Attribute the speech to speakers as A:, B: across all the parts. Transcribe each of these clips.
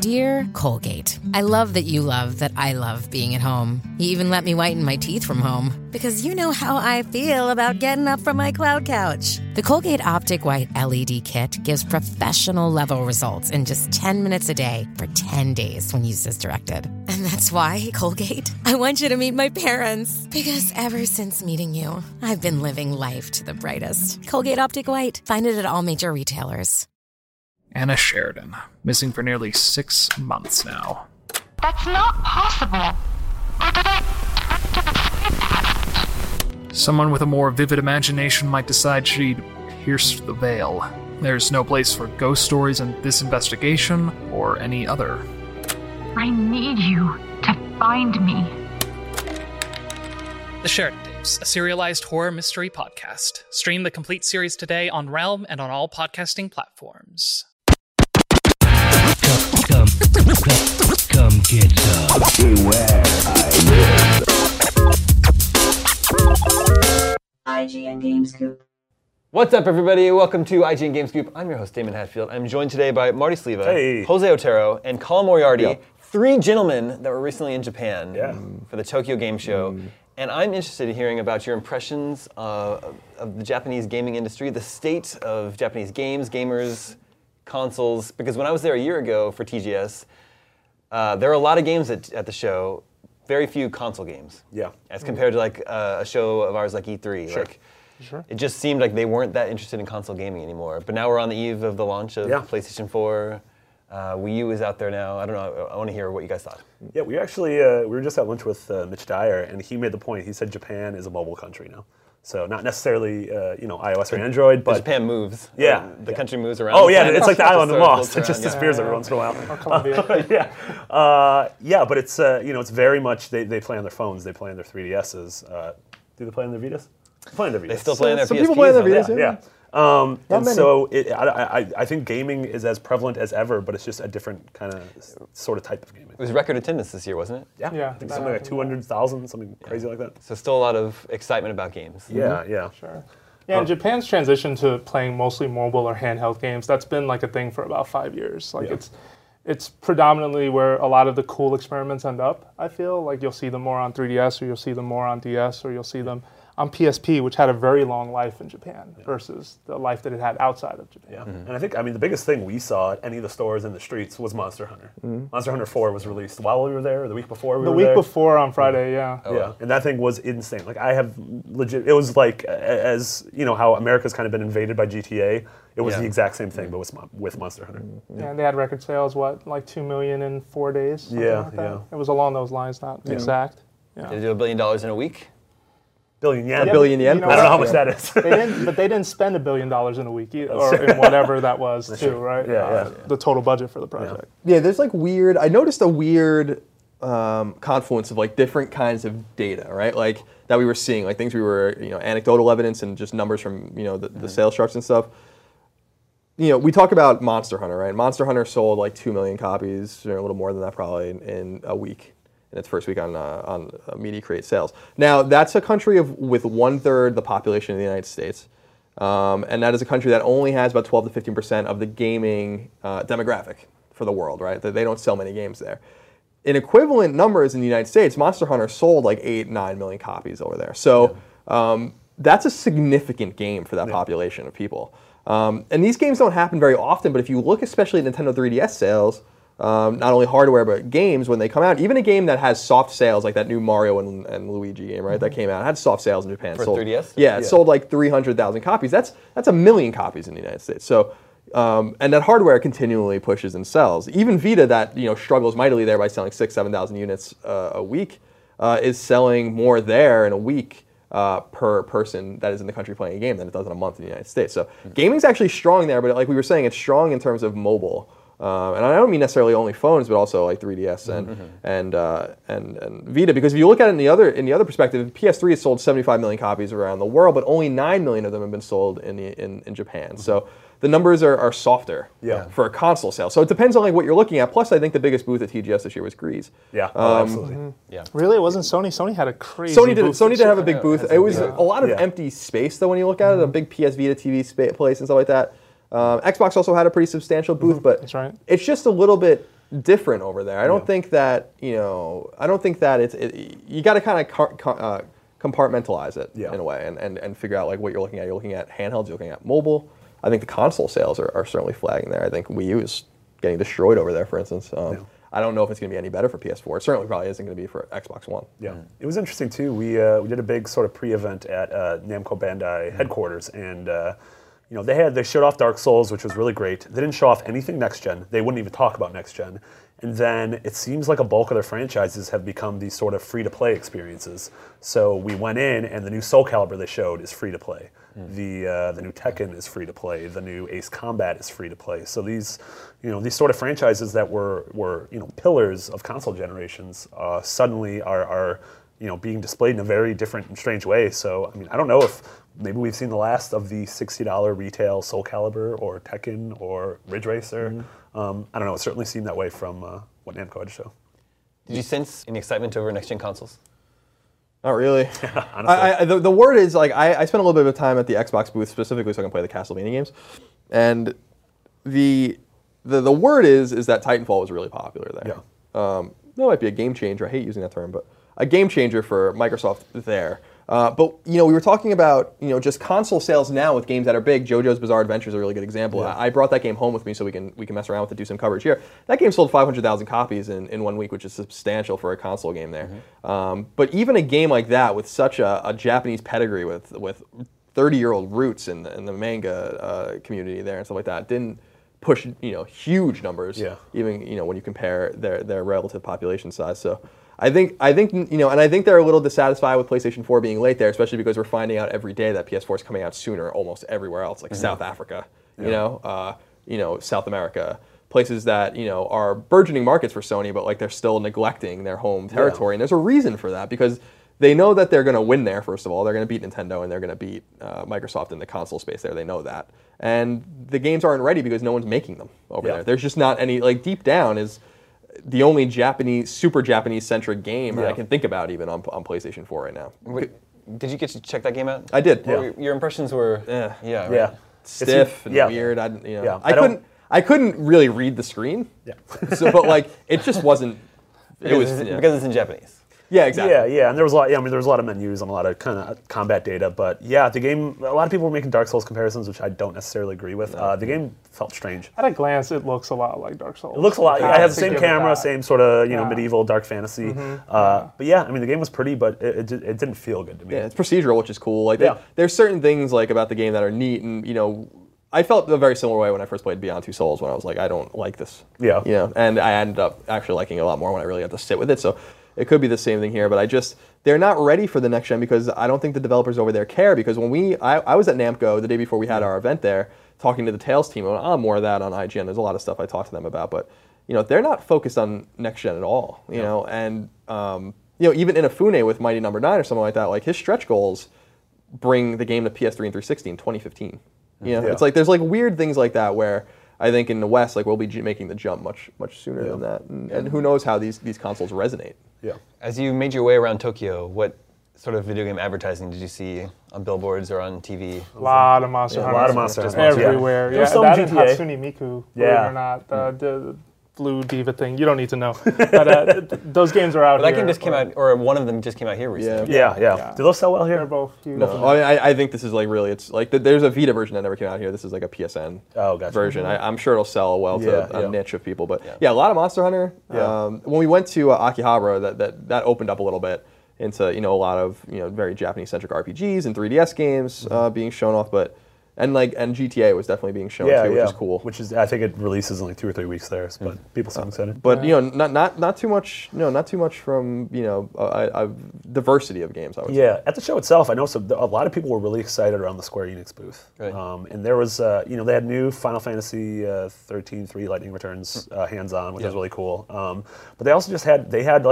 A: Dear Colgate, I love that you love that I love being at home. You even let me whiten my teeth from home. Because you know how I feel about getting up from my cloud couch. The Colgate Optic White LED Kit gives professional-level results in just 10 minutes a day for 10 days when used as directed. And that's why, Colgate, I want you to meet my parents. Because ever since meeting you, I've been living life to the brightest. Colgate Optic White. Find it at all major retailers.
B: Anna Sheridan, missing for nearly 6 months now.
C: That's not possible. Or did I
B: Someone with a more vivid imagination might decide she'd pierced the veil. There's no place for ghost stories in this investigation or any other.
C: I need you to find me.
D: The Sheridan Tapes, a serialized horror mystery podcast. Stream the complete series today on Realm and on all podcasting platforms.
E: Come get some. Beware,
F: IGN Game Scoop.
G: What's up, everybody? Welcome to IGN Game Scoop. I'm your host, Damon Hatfield. I'm joined today by Marty Sleva, Jose Otero, and Colin Moriarty, three gentlemen that were recently in Japan for the Tokyo Game Show. And I'm interested in hearing about your impressions of the Japanese gaming industry, the state of Japanese games, gamers, consoles. Because when I was there a year ago for TGS, there were a lot of games at the show, very few console games. Yeah. As compared to like a show of ours like E3.
H: Sure.
G: It just seemed like they weren't that interested in console gaming anymore. But now we're on the eve of the launch of PlayStation 4. Wii U is out there now. I don't know. I want to hear what you guys thought.
H: Yeah, we actually we were just at lunch with Mitch Dyer, and he made the point. He said Japan is a mobile country now, so not necessarily iOS or Android, but
G: Japan moves.
H: Yeah,
G: the country moves around.
H: Oh yeah, it's like the island of Lost. It just disappears every once in a while.
I: Or Colombia.
H: But it's it's very much they play on their phones. They play on their 3DSs. Do they play on their Vitas? They play on their Vitas.
G: They still play on their PSPs.
I: Some people play on their Vitas.
H: Yeah. And so I think gaming is as prevalent as ever, but it's just a different kind of sort of type of gaming.
G: It was record attendance this year, wasn't it?
H: Yeah. I think something like 200,000, something crazy like that.
G: So still a lot of excitement about games.
H: Yeah.
I: Sure. Yeah, and Japan's transition to playing mostly mobile or handheld games, that's been like a thing for about 5 years. It's predominantly where a lot of the cool experiments end up, I feel. Like you'll see them more on 3DS, or you'll see them more on DS, or you'll see them on PSP, which had a very long life in Japan versus the life that it had outside of Japan.
H: Yeah, and I think, the biggest thing we saw at any of the stores in the streets was Monster Hunter. Monster Hunter 4 was released while we were there, or the week before we were there.
I: The week before on Friday, yeah.
H: And that thing was insane. Like, I have legit, it was like, as, how America's kind of been invaded by GTA, it was the exact same thing, but with Monster Hunter.
I: Yeah, and they had record sales, like 2 million in 4 days?
H: Yeah.
I: It was along those lines, not exact.
G: Did they do $1 billion in a week?
H: Billion yen.
I: Yeah,
G: billion yen?
I: I
H: don't know how much that is.
I: They didn't spend $1 billion in a week, or in whatever that was, too, right? The total budget for the project.
J: Yeah, there's I noticed a weird confluence of like different kinds of data, right? Like that we were seeing, like things we were, anecdotal evidence and just numbers from, the sales charts and stuff. We talk about Monster Hunter, right? Monster Hunter sold like 2 million copies, or a little more than that probably, in a week. In its first week on Media Create sales. Now, that's a country with 1/3 the population of the United States. And that is a country that only has about 12 to 15% of the gaming demographic for the world, right? They don't sell many games there. In equivalent numbers in the United States, Monster Hunter sold like 8-9 million copies over there. So that's a significant game for that population of people. And these games don't happen very often, but if you look especially at Nintendo 3DS sales, not only hardware, but games, when they come out, even a game that has soft sales, like that new Mario and Luigi game, right, that came out, had soft sales in Japan.
G: For 3DS?
J: Yeah, it sold like 300,000 copies. That's 1 million copies in the United States. So, and that hardware continually pushes and sells. Even Vita, that struggles mightily there by selling 6,000-7,000 units a week, is selling more there in a week per person that is in the country playing a game than it does in a month in the United States. So gaming's actually strong there, but like we were saying, it's strong in terms of mobile. And I don't mean necessarily only phones, but also like 3DS and Vita. Because if you look at it in the other perspective, PS3 has sold 75 million copies around the world, but only 9 million of them have been sold in Japan. So the numbers are softer for a console sale. So it depends on like what you're looking at. Plus, I think the biggest booth at TGS this year was Grease.
H: Yeah, absolutely.
G: Yeah.
I: Really, it wasn't Sony. Sony had a crazy.
J: Sony did have a big booth. It was a lot of empty space though when you look at it. A big PS Vita TV place and stuff like that. Xbox also had a pretty substantial booth, but
I: That's right.
J: It's just a little bit different over there. I don't think that I don't think that you got to kind of compartmentalize it in a way and figure out like what you're looking at. You're looking at handhelds. You're looking at mobile. I think the console sales are certainly flagging there. I think Wii U is getting destroyed over there, for instance. I don't know if it's going to be any better for PS4. It certainly probably isn't going to be for Xbox One.
H: Yeah, it was interesting too. We did a big sort of pre-event at Namco Bandai headquarters, and they showed off Dark Souls, which was really great. They didn't show off anything next gen. They wouldn't even talk about next gen. And then it seems like a bulk of their franchises have become these sort of free-to-play experiences. So we went in, and the new Soul Calibur they showed is free-to-play. The new Tekken is free-to-play. The new Ace Combat is free-to-play. So these sort of franchises that were pillars of console generations suddenly are being displayed in a very different and strange way. So I don't know if maybe we've seen the last of the $60 retail Soul Calibur or Tekken or Ridge Racer. I don't know. It certainly seemed that way from what Namco had to show.
G: Did you sense any excitement over next-gen consoles?
J: Not really.
H: Honestly.
J: The word is like I spent a little bit of time at the Xbox booth specifically so I can play the Castlevania games, and the word is that Titanfall was really popular there.
H: Yeah.
J: That might be a game changer. I hate using that term, but a game changer for Microsoft there. But we were talking about just console sales now with games that are big. JoJo's Bizarre Adventure is a really good example. Yeah. I brought that game home with me so we can mess around with it, do some coverage here. That game sold 500,000 copies in 1 week, which is substantial for a console game there. But even a game like that with such a Japanese pedigree with 30-year-old roots in the manga community there and stuff like that didn't push huge numbers. Yeah. Even when you compare their relative population size. So. I think and I think they're a little dissatisfied with PlayStation 4 being late there, especially because we're finding out every day that PS4 is coming out sooner almost everywhere else, like South Africa, South America, places that are burgeoning markets for Sony, but like they're still neglecting their home territory, and there's a reason for that because they know that they're going to win there. First of all, they're going to beat Nintendo and they're going to beat Microsoft in the console space there. They know that, and the games aren't ready because no one's making them over there. There's just not any deep down is. The only super Japanese-centric game that I can think about even on PlayStation 4 right now.
G: Did you get to check that game out?
J: I did.
G: Your impressions were
J: stiff and weird. I couldn't really read the screen. Yeah. But it just wasn't.
G: Because it's in Japanese.
J: Yeah, exactly.
H: Yeah, and there was a lot. There was a lot of menus and a lot of kind of combat data. But yeah, the game. A lot of people were making Dark Souls comparisons, which I don't necessarily agree with. The game felt strange.
I: At a glance, it looks a lot like Dark Souls.
H: It looks a lot. It has the same camera, same sort of medieval dark fantasy. But yeah, the game was pretty, but it didn't feel good to me.
J: Yeah, it's procedural, which is cool. There's certain things about the game that are neat, and I felt a very similar way when I first played Beyond Two Souls, when I was like, I don't like this.
H: Yeah.
J: And I ended up actually liking it a lot more when I really got to sit with it. So. It could be the same thing here, but they're not ready for the next gen because I don't think the developers over there care. Because when I was at Namco the day before we had our event there, talking to the Tales team, more of that on IGN. There's a lot of stuff I talked to them about, but they're not focused on next gen at all. And even Inafune with Mighty Number 9 or something like that, his stretch goals bring the game to PS3 and 360 in 2015. It's there's weird things like that where. I think in the West, we'll be making the jump much sooner than that, and who knows how these consoles resonate.
H: Yeah.
G: As you made your way around Tokyo, what sort of video game advertising did you see on billboards or on TV?
I: A lot of Monster Hunter.
H: A lot of Monster Hunter.
I: Everywhere.
H: Yeah, that and
I: Hatsune Miku, believe it or not. The Blue Diva thing. You don't need to know. But those games are out
G: here. That game just came out, or one of them just came out here recently.
H: Yeah. Do those sell well here?
I: They're both huge.
J: No. I think this is really, it's there's a Vita version that never came out here. This is a PSN version. I'm sure it'll sell well to a niche of people. But a lot of Monster Hunter. When we went to Akihabara, that opened up a little bit into a lot of very Japanese-centric RPGs and 3DS games being shown off. But And GTA was definitely being shown too, which is cool.
H: Which is, I think it releases in 2 or 3 weeks there, but people seem excited.
J: But not too much. Not too much from a diversity of games. I would say.
H: At the show itself, I know a lot of people were really excited around the Square Enix booth.
G: Right.
H: And there was they had new Final Fantasy 13 3 Lightning Returns hands-on, which was really cool. But they also had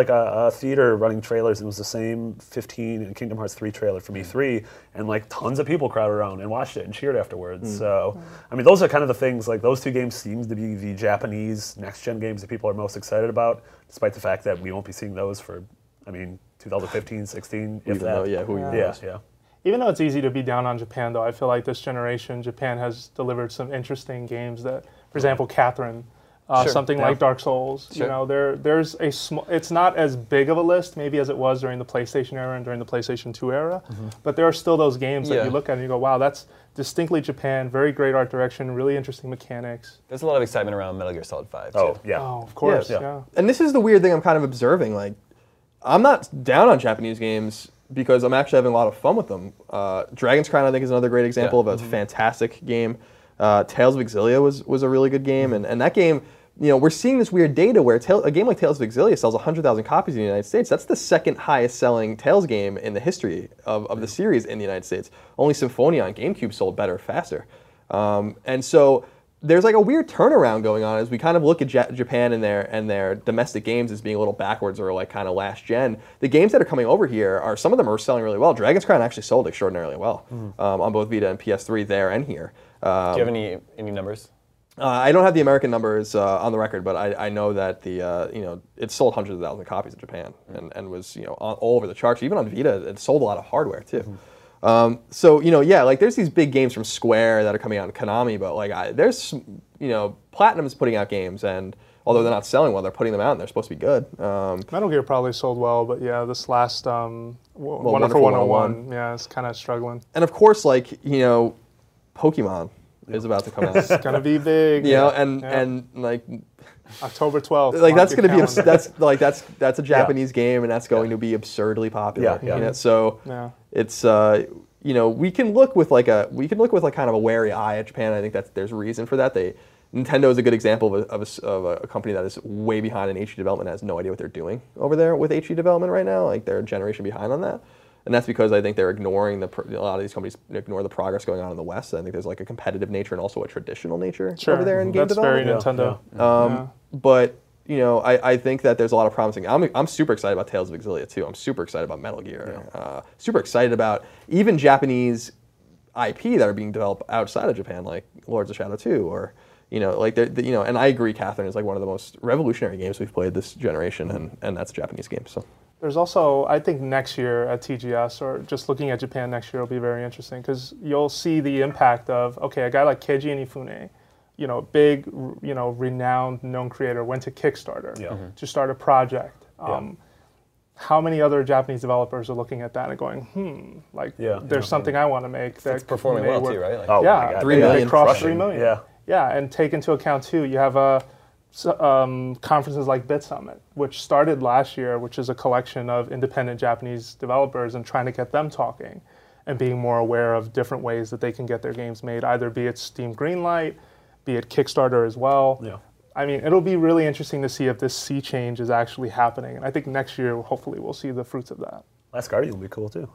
H: a theater running trailers. It was the same 15 and Kingdom Hearts 3 trailer from E3, and tons of people crowded around and watched it and cheered afterwards. So, those are kind of the things, those two games seem to be the Japanese next-gen games that people are most excited about, despite the fact that we won't be seeing those for, 2015, 16, if that.
J: Yeah.
I: Even though it's easy to be down on Japan, though, I feel like this generation, Japan has delivered some interesting games that, for example, Catherine,
G: Sure.
I: Something like Dark Souls.
G: Sure.
I: You know, there's a small. It's not as big of a list maybe as it was during the PlayStation era and during the PlayStation 2 era, but there are still those games that you look at and you go, wow, that's distinctly Japan. Very great art direction, really interesting mechanics.
G: There's a lot of excitement around Metal Gear Solid 5 too.
H: Oh, yeah.
I: Oh, of course, yeah.
J: And this is the weird thing I'm kind of observing. Like, I'm not down on Japanese games because I'm actually having a lot of fun with them. Dragon's Crown, I think, is another great example of a fantastic game. Tales of Exilia was a really good game, and that game, you know, we're seeing this weird data where a game like Tales of Exilia sells 100,000 copies in the United States. That's the second highest selling Tales game in the history of the series in the United States. Only Symphonia on GameCube sold better, faster. And so there's like a weird turnaround going on as we kind of look at Japan and their domestic games as being a little backwards or like kind of last gen. The games that are coming over here some of them are selling really well. Dragon's Crown actually sold extraordinarily well on both Vita and PS3 there and here.
G: Do you have any numbers?
J: I don't have the American numbers on the record, but I know that it sold hundreds of thousands of copies in Japan and was all over the charts. Even on Vita, it sold a lot of hardware too. So like there's these big games from Square that are coming out in Konami, but like there's Platinum's putting out games, and although they're not selling well, they're putting them out and they're supposed to be good.
I: Metal Gear probably sold well, but yeah, this last Wonderful 101, yeah, it's kind of struggling.
J: And of course, like Pokemon is about to come out.
I: It's gonna be big.
J: And like
I: October 12th.
J: Like that's gonna be that's a Japanese game, and that's going to be absurdly popular. So it's we can look with like kind of a wary eye at Japan. I think there's a reason for that. Nintendo is a good example of a company that is way behind in HD development, has no idea what they're doing over there with HD development right now. Like they're a generation behind on that. And that's because I think they're ignoring a lot of these companies ignore the progress going on in the West. I think there's like a competitive nature and also a traditional nature over there in game development.
I: That's very Nintendo.
J: But I think that there's a lot of promising. I'm super excited about Tales of Exilia too. I'm super excited about Metal Gear. Super excited about even Japanese IP that are being developed outside of Japan, like Lords of Shadow 2, or and I agree, Catherine is like one of the most revolutionary games we've played this generation, and that's a Japanese game. So.
I: There's also, I think next year at TGS, or just looking at Japan next year, will be very interesting because you'll see the impact of, a guy like Keiji Inafune, big, renowned, known creator, went to Kickstarter to start a project. How many other Japanese developers are looking at that and going, there's something I want to make.
G: That's performing well too, right?
H: Like, my God.
J: 3 million.
I: They crossed 3 million.
H: Yeah,
I: and take into account too, you have conferences like BitSummit, which started last year, which is a collection of independent Japanese developers and trying to get them talking and being more aware of different ways that they can get their games made, either be it Steam Greenlight, be it Kickstarter as well.
H: Yeah.
I: I mean, it'll be really interesting to see if this sea change is actually happening. And I think next year, hopefully, we'll see the fruits of that.
H: Last Guardian will be cool too.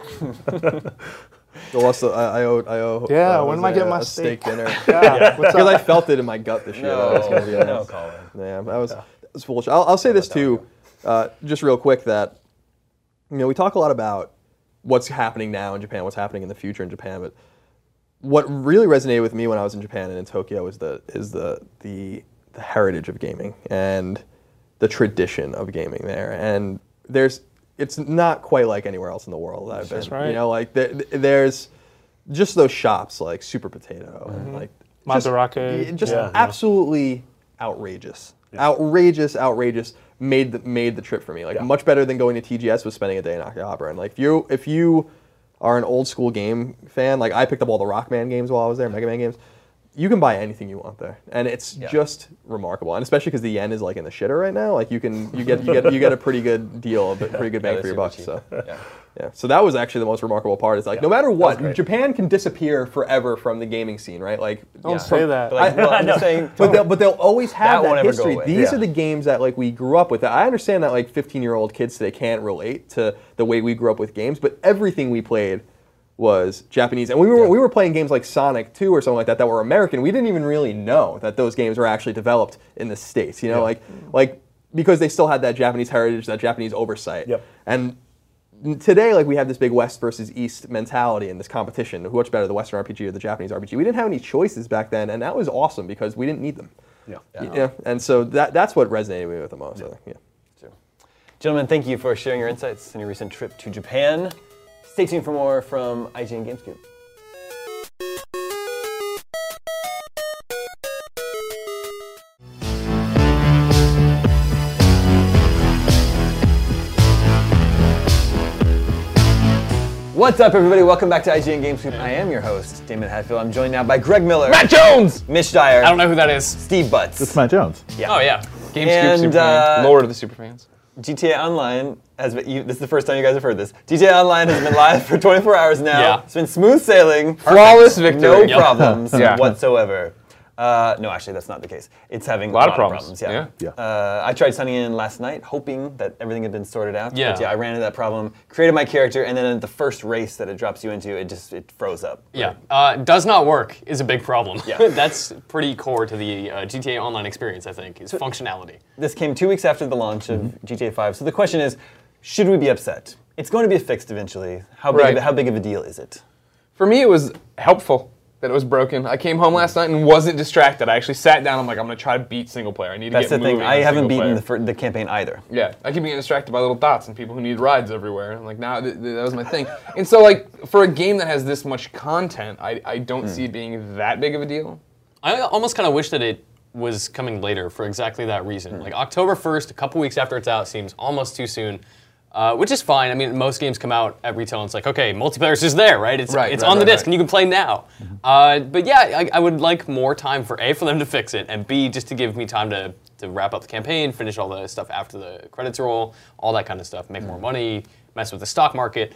J: I owe.
I: Yeah, when am I getting my
J: steak dinner?
I: Because
J: I felt it in my gut this year.
G: No, Colin.
J: Yeah, that was foolish. I'll say this too, just real quick, that we talk a lot about what's happening now in Japan, what's happening in the future in Japan, but what really resonated with me when I was in Japan and in Tokyo is the heritage of gaming and the tradition of gaming there, and it's not quite like anywhere else in the world that I've been.
I: That's right.
J: There's just those shops like Super Potato and like
I: Madarake.
J: Just absolutely outrageous. Yeah. Outrageous. Made the trip for me. Like much better than going to TGS was spending a day in Akihabara. And like if you are an old school game fan, like I picked up all the Rockman games while I was there, Mega Man games. You can buy anything you want there, and it's just remarkable. And especially because the yen is like in the shitter right now, like you get a pretty good deal, a pretty good bang for your buck. So so that was actually the most remarkable part. Is like no matter what, Japan can disappear forever from the gaming scene, right? Like
I: don't say that.
G: But I'm saying,
J: but they'll always have that history. These
G: are
J: the games that like we grew up with. I understand that like 15-year-old kids today can't relate to the way we grew up with games, but everything we played was Japanese, and we were playing games like Sonic 2 or something like that were American. We didn't even really know that those games were actually developed in the States, like because they still had that Japanese heritage, that Japanese oversight. And today, like we have this big West versus East mentality in this competition. Who much better, the Western RPG or the Japanese RPG? We didn't have any choices back then, and that was awesome because we didn't need them. And so that's what resonated with me the most.
G: Gentlemen, thank you for sharing your insights on your recent trip to Japan. Stay tuned for more from IGN GameScoop. What's up, everybody? Welcome back to IGN Games Scoop. I am your host, Damon Hatfield. I'm joined now by Greg Miller,
K: Matt Jones,
G: Mitch Dyer.
K: I don't know who that is.
G: Steve Butts.
L: It's Matt Jones.
G: Yeah.
K: Oh yeah, Game
G: And,
K: Scoop superfan, Lord of the superfans.
G: GTA Online has been, this is the first time you guys have heard this. GTA Online has been live for 24 hours now.
K: Yeah.
G: It's been smooth sailing.
K: Flawless victory.
G: No
K: Yep.
G: problems
K: Yeah.
G: whatsoever. No, actually, that's not the case. It's having a
K: lot
G: lot
K: of problems.
G: Yeah. I tried signing in last night, hoping that everything had been sorted out.
K: Yeah.
G: But yeah, I ran into that problem, created my character, and then at the first race that it drops you into, it froze up.
K: Yeah, does not work is a big problem.
G: Yeah.
K: That's pretty core to the GTA Online experience, I think, is functionality.
G: This came 2 weeks after the launch of GTA 5. So the question is, should we be upset? It's going to be fixed eventually. How big of a deal is it?
M: For me, it was helpful that it was broken. I came home last night and wasn't distracted. I actually sat down. I'm like, I'm going to try to beat single player. I need to
G: That's
M: get
G: the thing.
M: moving
G: I
M: on
G: haven't
M: single
G: beaten
M: player.
G: the campaign either.
M: Yeah, I keep getting distracted by little dots and people who need rides everywhere. I'm like, nah, that was my thing. And so, like, for a game that has this much content, I don't see it being that big of a deal.
K: I almost kind of wish that it was coming later for exactly that reason. Like October 1st, a couple weeks after it's out, seems almost too soon. Which is fine. I mean, most games come out at retail and it's like, okay, multiplayer's just there, right? It's on the disc and you can play now. But yeah, I would like more time for A, for them to fix it, and B, just to give me time to wrap up the campaign, finish all the stuff after the credits roll, all that kind of stuff, make more money, mess with the stock market.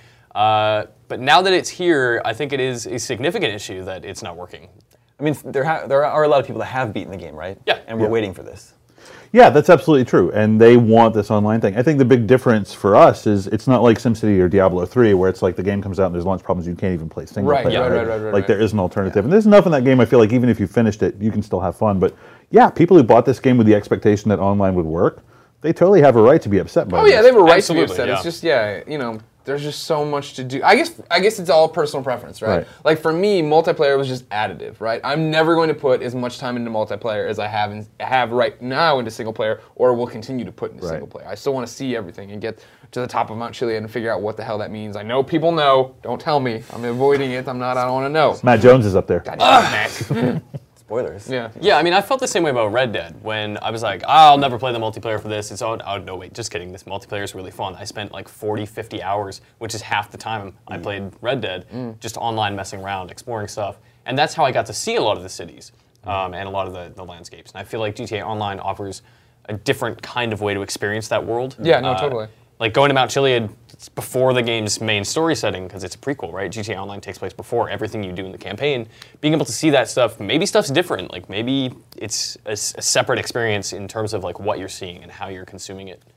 K: But now that it's here, I think it is a significant issue that it's not working.
G: I mean, there are a lot of people that have beaten the game, right?
K: Yeah.
G: And we're waiting for this.
L: Yeah, that's absolutely true. And they want this online thing. I think the big difference for us is it's not like SimCity or Diablo 3 where it's like the game comes out and there's launch problems, you can't even play single player.
M: Right.
L: Like there is an alternative. And there's enough in that game, I feel like even if you finished it, you can still have fun. But yeah, people who bought this game with the expectation that online would work, they totally have a right to be upset by it.
M: Oh yeah, they have a right to be
K: Absolutely,
M: upset.
K: yeah.
M: It's just, you know, there's just so much to do. I guess it's all personal preference, right? Like for me, multiplayer was just additive, right? I'm never going to put as much time into multiplayer as I have right now into single player, or will continue to put into single player. I still want to see everything and get to the top of Mount Chiliad and figure out what the hell that means. I know people know. Don't tell me. I'm avoiding it. I don't want to know.
L: Matt Jones is up there.
M: God damn it.
G: Spoilers.
M: Yeah.
K: Yeah, I mean, I felt the same way about Red Dead when I was like, I'll never play the multiplayer for this. No, wait, just kidding. This multiplayer is really fun. I spent like 40, 50 hours, which is half the time I played Red Dead, just online messing around, exploring stuff. And that's how I got to see a lot of the cities and a lot of the landscapes. And I feel like GTA Online offers a different kind of way to experience that world.
M: Yeah, no, totally.
K: Like going to Mount Chiliad, it's before the game's main story setting because it's a prequel, right? GTA Online takes place before everything you do in the campaign. Being able to see that stuff, maybe stuff's different. Like maybe it's a separate experience in terms of like what you're seeing and how you're consuming it.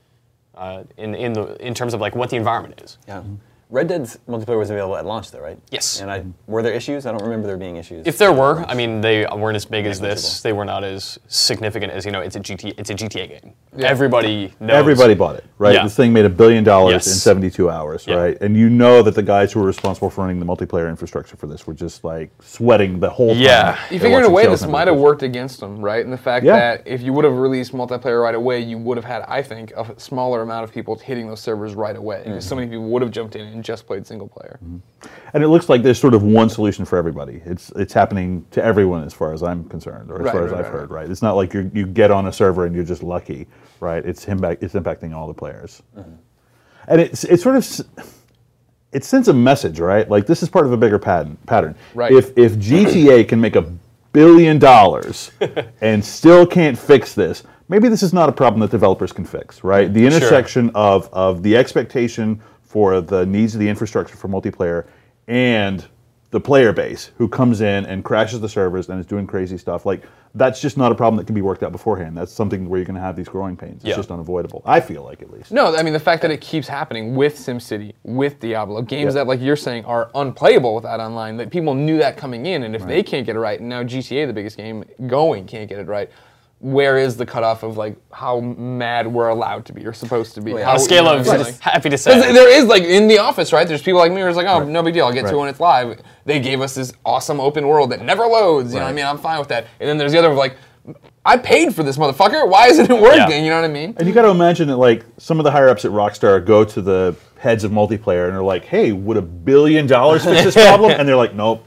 K: In terms of like what the environment is.
G: Yeah. Red Dead's multiplayer was available at launch, though, right?
K: Yes.
G: And were there issues? I don't remember there being issues.
K: If there were, I mean, they weren't as big as this. They were not as significant as, it's a GTA game. Yeah. Everybody knows.
L: Everybody bought it, right?
K: Yeah.
L: This thing made $1 billion in 72 hours, right? And you know that the guys who were responsible for running the multiplayer infrastructure for this were just like sweating the whole time.
K: Yeah.
M: You figure in a way this might have worked against them, right? And the fact that if you would have released multiplayer right away, you would have had, I think, a smaller amount of people hitting those servers right away. Because so many people would have jumped in and just played single player.
L: And it looks like there's sort of one solution for everybody. It's happening to everyone as far as I'm concerned, or as far as I've heard, right? It's not like you get on a server and you're just lucky, right? It's impacting all the players. And it sort of, it sends a message, right? Like this is part of a bigger pattern.
M: Right.
L: If GTA can make $1 billion and still can't fix this, maybe this is not a problem that developers can fix, right? The intersection of the expectation for the needs of the infrastructure for multiplayer and the player base who comes in and crashes the servers and is doing crazy stuff. Like, that's just not a problem that can be worked out beforehand. That's something where you're going to have these growing pains. It's just unavoidable. I feel like, at least.
M: No, I mean, the fact that it keeps happening with SimCity, with Diablo, games that, like you're saying, are unplayable without online, that people knew that coming in, and if they can't get it right, and now GTA, the biggest game going, can't get it right, where is the cutoff of like how mad we're allowed to be or supposed to be?
K: On a scale of happy to say.
M: There is like in the office, right? There's people like me who's like, oh, no big deal. I'll get to it when it's live. They gave us this awesome open world that never loads. You know what I mean? I'm fine with that. And then there's the other of like, I paid for this motherfucker. Why isn't it working? You know what I mean?
L: And you got to imagine that like some of the higher ups at Rockstar go to the heads of multiplayer and they're like, hey, would $1 billion fix this problem? And they're like, nope.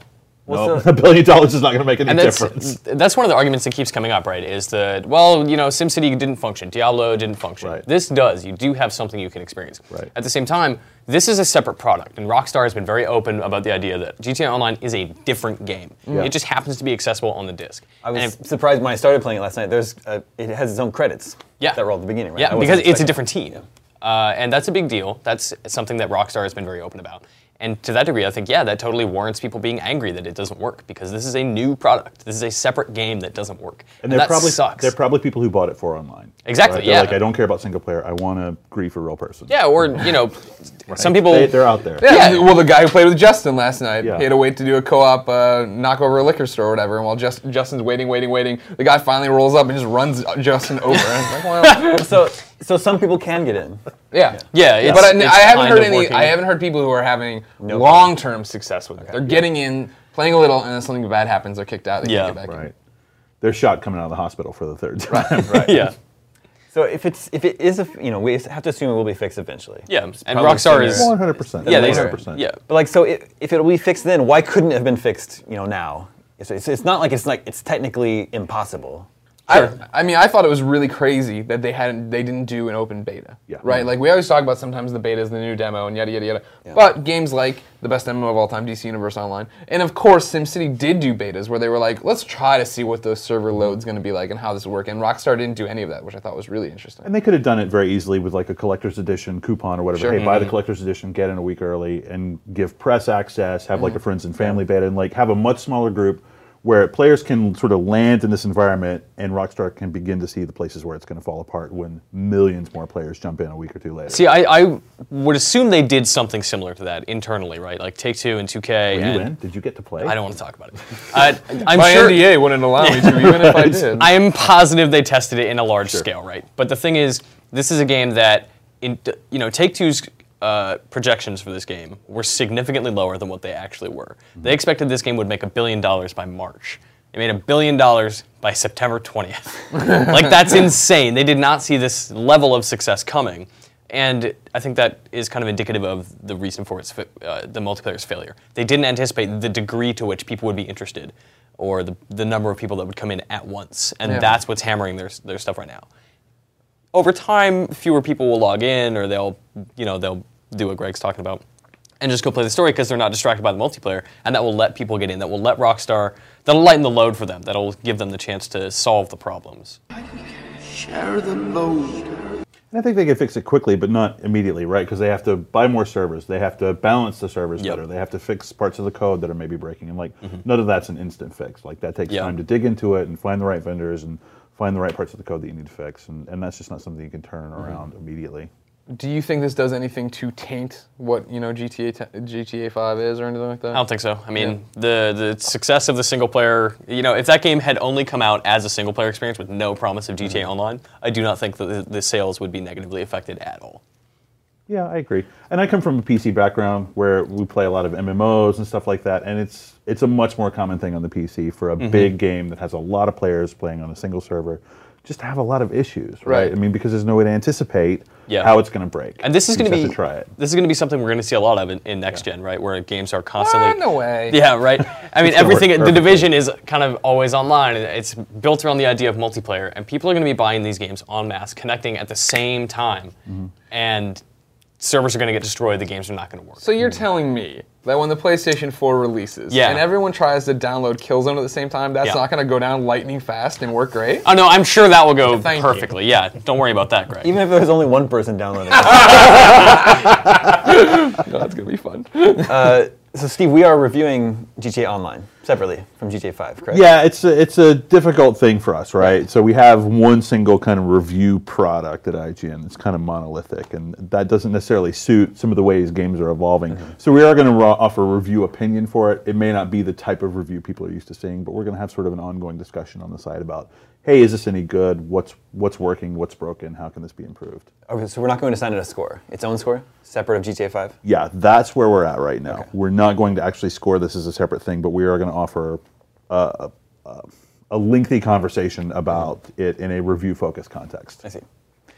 L: No, $1 billion is not going to make any difference.
K: That's one of the arguments that keeps coming up, right? Is that, well, you know, SimCity didn't function, Diablo didn't function.
L: Right.
K: This does. You do have something you can experience.
L: Right.
K: At the same time, this is a separate product, and Rockstar has been very open about the idea that GTA Online is a different game.
G: Yeah.
K: It just happens to be accessible on the disc.
G: I was surprised when I started playing it last night. It has its own credits.
K: Yeah.
G: That roll at the beginning, right?
K: Yeah, because it's a different team. Yeah. And that's a big deal. That's something that Rockstar has been very open about. And to that degree, I think, that totally warrants people being angry that it doesn't work, because this is a new product. This is a separate game that doesn't work.
L: And
K: that
L: sucks. They're probably people who bought it for online.
K: Exactly,
L: right? They're like, I don't care about single player. I want to grief a real person.
K: Yeah, or, you know,
L: right?
K: Some people...
L: They're out there.
M: Yeah, well, the guy who played with Justin last night, he had to wait to do a co-op knock over a liquor store or whatever, and while Justin's waiting, the guy finally rolls up and just runs Justin over. And like, well,
G: so some people can get in.
M: Yeah.
K: Yeah,
M: but I haven't heard I haven't heard people who are having long-term success with it. They're getting in, playing a little, and then something bad happens. They're kicked out. They can't get back in.
L: They're shot coming out of the hospital for the third time.
G: Right.
K: Yeah.
G: So if it is we have to assume it will be fixed eventually.
K: Yeah, and Rockstar is
L: 100%.
K: Yeah,
L: 100%.
K: Yeah.
G: But like, so if it'll be fixed then, why couldn't it have been fixed? Now. It's not like it's technically impossible.
M: Sure. I mean, I thought it was really crazy that they didn't do an open beta.
L: Yeah.
M: Right? Like, we always talk about sometimes the beta is the new demo and yada, yada, yada. Yeah. But games like the best MMO of all time, DC Universe Online, and of course, SimCity did do betas where they were like, let's try to see what the server load's going to be like and how this will work. And Rockstar didn't do any of that, which I thought was really interesting.
L: And they could have done it very easily with like a collector's edition coupon or whatever.
M: Sure.
L: Hey, buy the collector's edition, get in a week early, and give press access, have like a friends and family beta, and like have a much smaller group where players can sort of land in this environment and Rockstar can begin to see the places where it's going to fall apart when millions more players jump in a week or two later.
K: See, I would assume they did something similar to that internally, right? Like Take-Two and 2K.
L: Were you in? Did you get to play?
K: I don't want to talk about it. I'm
M: My
K: sure
M: NDA wouldn't allow me to, even if I did.
K: I am positive they tested it in a large scale, right? But the thing is, this is a game that, Take-Two's projections for this game were significantly lower than what they actually were. They expected this game would make $1 billion by March. It made $1 billion by September 20th. Like, that's insane. They did not see this level of success coming. And I think that is kind of indicative of the reason for its the multiplayer's failure. They didn't anticipate the degree to which people would be interested, or the number of people that would come in at once. And that's what's hammering their stuff right now. Over time, fewer people will log in, or they'll do what Greg's talking about, and just go play the story because they're not distracted by the multiplayer, and that will let people get in, that will let Rockstar, that'll lighten the load for them, that'll give them the chance to solve the problems.
E: Share the load.
L: And I think they can fix it quickly, but not immediately, right? Because they have to buy more servers, they have to balance the servers better, they have to fix parts of the code that are maybe breaking, and none of that's an instant fix. Like, that takes time to dig into it and find the right vendors and find the right parts of the code that you need to fix, and that's just not something you can turn around immediately.
M: Do you think this does anything to taint what GTA 5 is or anything like that?
K: I don't think so. I mean, the success of the single player, if that game had only come out as a single player experience with no promise of GTA Online, I do not think that the sales would be negatively affected at all.
L: Yeah, I agree. And I come from a PC background where we play a lot of MMOs and stuff like that, and it's a much more common thing on the PC for a big game that has a lot of players playing on a single server, just to have a lot of issues, right? I mean, because there's no way to anticipate how it's going to break.
K: And this is going to be
L: try it.
K: This is going to be something we're going to see a lot of in next gen, right? Where games are constantly
M: no way.
K: Yeah, right. I mean, everything. The Division is kind of always online. It's built around the idea of multiplayer, and people are going to be buying these games en masse, connecting at the same time, and servers are going to get destroyed. The games are not going to work.
M: So you're telling me that when the PlayStation 4 releases and everyone tries to download Killzone at the same time, that's not going to go down lightning fast and work great?
K: Oh no, I'm sure that will go perfectly. Yeah, don't worry about that, Greg.
G: Even if there's only one person downloading it.
M: No, that's going to be fun.
G: So Steve, we are reviewing GTA Online separately from GTA 5, correct?
L: Yeah, it's a difficult thing for us, right? So we have one single kind of review product at IGN. It's kind of monolithic, and that doesn't necessarily suit some of the ways games are evolving. So we are going to offer a review opinion for it. It may not be the type of review people are used to seeing, but we're going to have sort of an ongoing discussion on the side about, hey, is this any good? What's working? What's broken? How can this be improved?
G: Okay, so we're not going to assign it a score. Its own score, separate of GTA 5?
L: Yeah, that's where we're at right now. Okay. We're not going to actually score this as a separate thing, but we are going to offer a lengthy conversation about it in a review-focused context.
G: I see.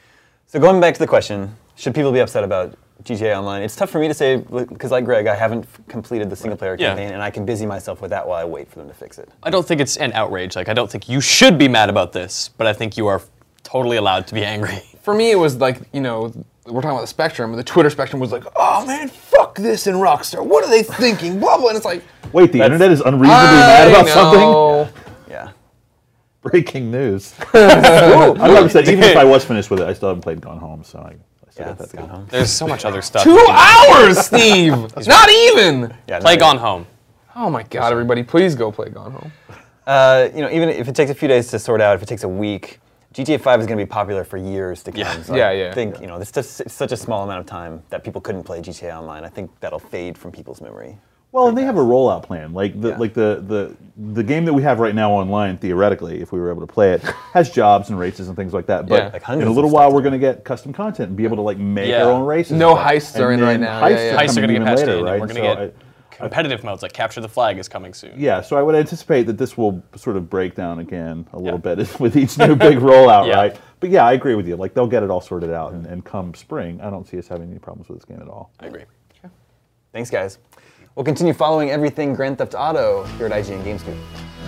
G: So going back to the question, should people be upset about GTA Online? It's tough for me to say because, like Greg, I haven't completed the single-player campaign, and I can busy myself with that while I wait for them to fix it.
K: I don't think it's an outrage. Like, I don't think you should be mad about this, but I think you are totally allowed to be angry.
M: For me, it was like, you know, we're talking about the spectrum, and the Twitter spectrum was like, oh man, fuck this in Rockstar. What are they thinking? Blah, blah. And it's like...
L: Wait, the internet is unreasonably mad about something?
G: Yeah.
L: Breaking news. I love to say, even if I was finished with it, I still haven't played Gone Home, so I still got that Gone Home.
K: There's so much other stuff.
M: 2 hours, Steve! Not even!
G: Yeah,
K: play Gone Home.
M: Oh my god, everybody, please go play Gone Home.
G: You know, even if it takes a few days to sort out, if it takes a week, GTA 5 is going to be popular for years to come.
K: Yeah.
G: So I think, you know, it's just such a small amount of time that people couldn't play GTA Online. I think that'll fade from people's memory.
L: Well, and they have a rollout plan. Like the game that we have right now online, theoretically, if we were able to play it, has jobs and races and things like that. But in a little while, we're going to get custom content and be able to like make our own races.
M: No heists are in right now.
K: Heists are going to get patched in.
L: Right?
K: We're going to get competitive modes like Capture the Flag is coming soon.
L: Yeah, so I would anticipate that this will sort of break down again a little bit with each new big rollout, right? But yeah, I agree with you. Like they'll get it all sorted out, and come spring, I don't see us having any problems with this game at all.
K: I agree.
G: Okay. Thanks, guys. We'll continue following everything Grand Theft Auto here at IGN Games Group.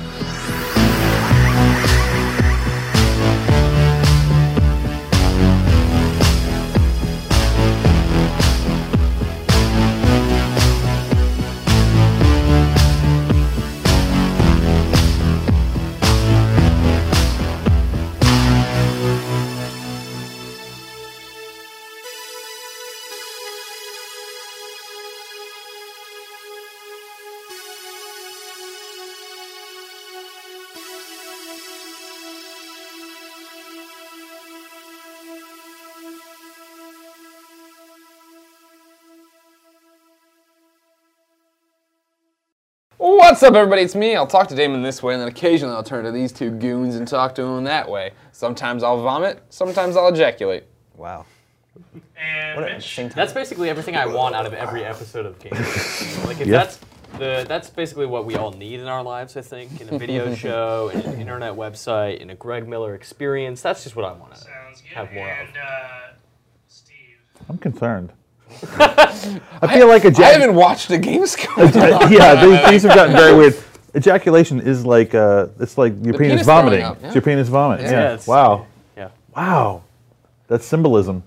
M: What's up, everybody? It's me. I'll talk to Damon this way, and then occasionally I'll turn to these two goons and talk to them that way. Sometimes I'll vomit, sometimes I'll ejaculate.
G: Wow.
K: And that's basically everything I want out of every episode of Games. Like, if that's basically what we all need in our lives, I think, in a video show, in an internet website, in a Greg Miller experience. That's just what I want to have more of.
N: Steve.
L: I'm concerned. I feel like
M: I haven't watched a Gamescom.
L: Yeah, these have gotten very weird. Ejaculation is like it's like your penis vomiting.
M: Up,
L: It's your penis vomit. Yeah. Wow.
K: Yeah.
L: Wow. That's symbolism.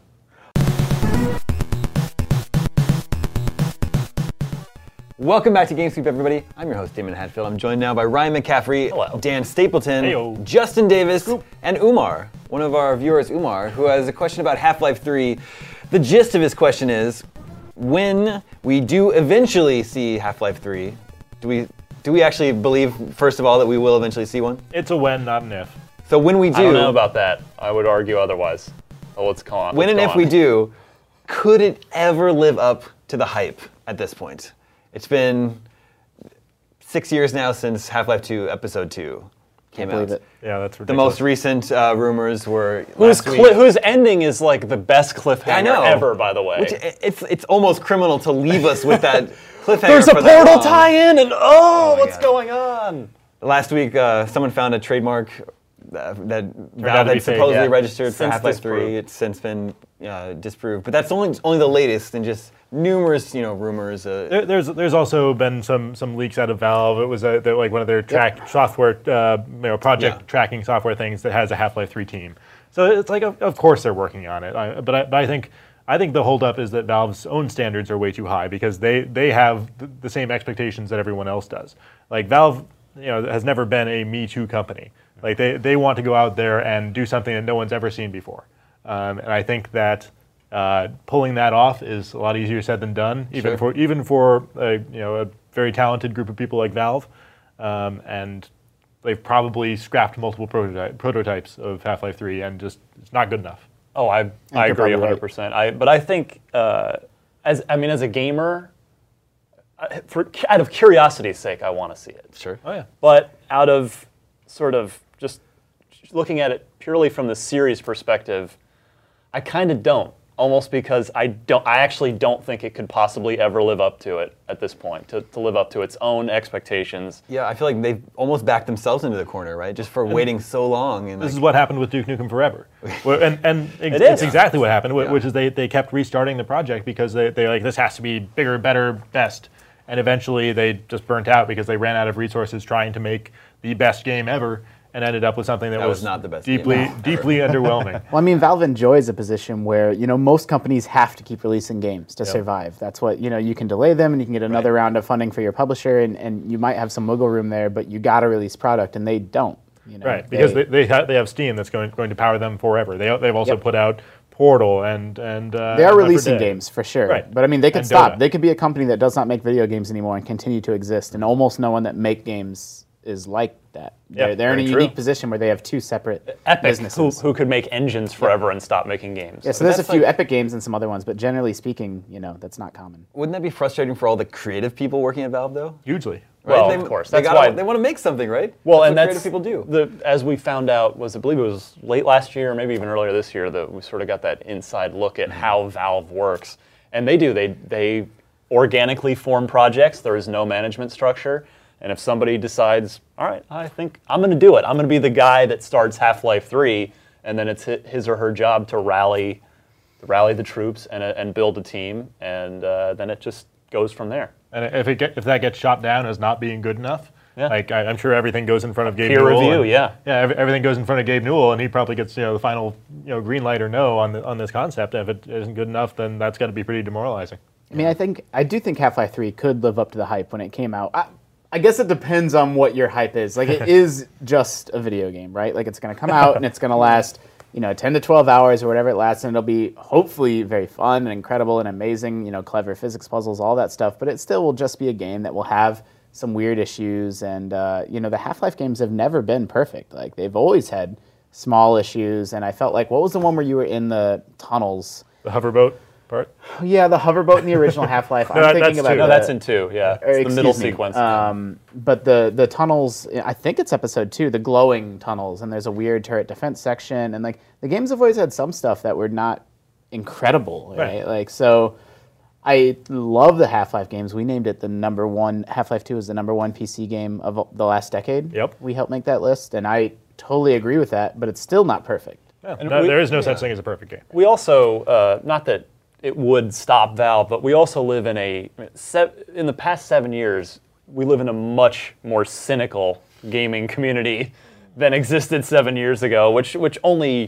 G: Welcome back to GameScoop, everybody. I'm your host, Damon Hatfield. I'm joined now by Ryan McCaffrey, Dan Stapleton,
N: Heyo.
G: Justin Davis, and Umar, one of our viewers, Umar, who has a question about Half-Life 3. The gist of his question is, when we do eventually see Half-Life 3, do we actually believe, first of all, that we will eventually see one?
N: It's a when, not an if.
G: So when we do...
O: I don't know about that. I would argue otherwise. Oh, let's go on.
G: When and if we do, could it ever live up to the hype at this point? It's been 6 years now since Half-Life 2 Episode 2 came out.
N: Yeah, that's ridiculous.
G: The most recent rumors were
O: whose ending is like the best cliffhanger ever, by the way.
G: Which it's almost criminal to leave us with that cliffhanger.
O: There's a
G: for that
O: portal
G: long.
O: tie-in, and what's going on?
G: Last week, someone found a trademark that Valve had supposedly registered for Half-Life 3. It's since been disproved, but that's only the latest, and just numerous rumors.
N: There's also been some leaks out of Valve. It was like one of their software project tracking software things that has a Half-Life 3 team. So it's like of course they're working on it. But I think the holdup is that Valve's own standards are way too high because they have the same expectations that everyone else does. Like Valve, has never been a Me Too company. Like they want to go out there and do something that no one's ever seen before. And I think that pulling that off is a lot easier said than done, even for a very talented group of people like Valve. And they've probably scrapped multiple prototypes of Half-Life 3, and just it's not good enough.
O: Oh, I agree 100%. But I think as a gamer, out of curiosity's sake, I want to see it.
G: Sure.
N: Oh yeah.
O: But out of sort of just looking at it purely from the series perspective, I kind of don't. almost because I actually don't think it could possibly ever live up to it at this point, to live up to its own expectations.
G: Yeah, I feel like they've almost backed themselves into the corner, right? Just for waiting so long. And
N: this is what happened with Duke Nukem Forever. It's exactly what happened, which is they kept restarting the project because they like, this has to be bigger, better, best. And eventually they just burnt out because they ran out of resources trying to make the best game ever, and ended up with something that was
G: not the best
N: deeply underwhelming.
P: Well, I mean, Valve enjoys a position where, most companies have to keep releasing games to survive. That's what, you can delay them and you can get another round of funding for your publisher, and you might have some wiggle room there, but you got to release product, and they don't.
N: Right, because they have Steam that's going to power them forever. They've also put out Portal and
P: they are releasing games for sure.
N: Right.
P: But I mean, they could
N: And
P: stop.
N: Dota.
P: They could be a company that does not make video games anymore and continue to exist, and almost no one that make games is like that.
O: Yeah,
P: They're in a
O: very
P: unique
O: true.
P: position where they have two separate
O: Epic,
P: businesses.
O: who could make engines forever and stop making games.
P: Yeah, so there's a few Epic games and some other ones, but generally speaking, that's not common.
G: Wouldn't that be frustrating for all the creative people working at Valve, though?
N: Hugely.
G: Right?
O: Well, of course. That's why
G: they want to make something, right?
O: Well,
G: that's
O: and
G: what
O: that's
G: creative people do.
O: As we found out, I believe it was late last year, or maybe even earlier this year, that we sort of got that inside look at how Valve works. And they organically form projects. There is no management structure. And if somebody decides, all right, I think I'm going to do it. I'm going to be the guy that starts Half-Life 3, and then it's his or her job to rally the troops and build a team, and then it just goes from there.
N: And if that gets shot down as not being good enough, I'm sure everything goes in front of Gabe
O: Peer
N: Newell.
O: review, yeah.
N: Everything goes in front of Gabe Newell, and he probably gets the final green light or no on this concept. And if it isn't good enough, then that's got to be pretty demoralizing.
P: I mean, I do think Half-Life 3 could live up to the hype when it came out. I guess it depends on what your hype is. Like, it is just a video game, right? Like, it's going to come out and it's going to last, 10 to 12 hours or whatever it lasts, and it'll be hopefully very fun and incredible and amazing, clever physics puzzles, all that stuff. But it still will just be a game that will have some weird issues, and the Half-Life games have never been perfect. Like, they've always had small issues, and I felt like, what was the one where you were in the tunnels?
N: The hoverboat part?
P: Yeah, the hoverboat in the original Half-Life.
N: No,
P: I'm thinking about
O: that's in 2, yeah. It's the middle sequence.
P: But the tunnels, I think it's episode 2, the glowing tunnels, and there's a weird turret defense section, and like the games have always had some stuff that were not incredible, right? Like, so I love the Half-Life games. We named it the number one. Half-Life 2 is the number one PC game of the last decade.
N: Yep.
P: We helped make that list, and I totally agree with that, but it's still not perfect.
N: Yeah, there is no such thing as a perfect game.
O: We also, not that it would stop Valve, but we also live in in the past 7 years, we live in a much more cynical gaming community than existed 7 years ago, which only,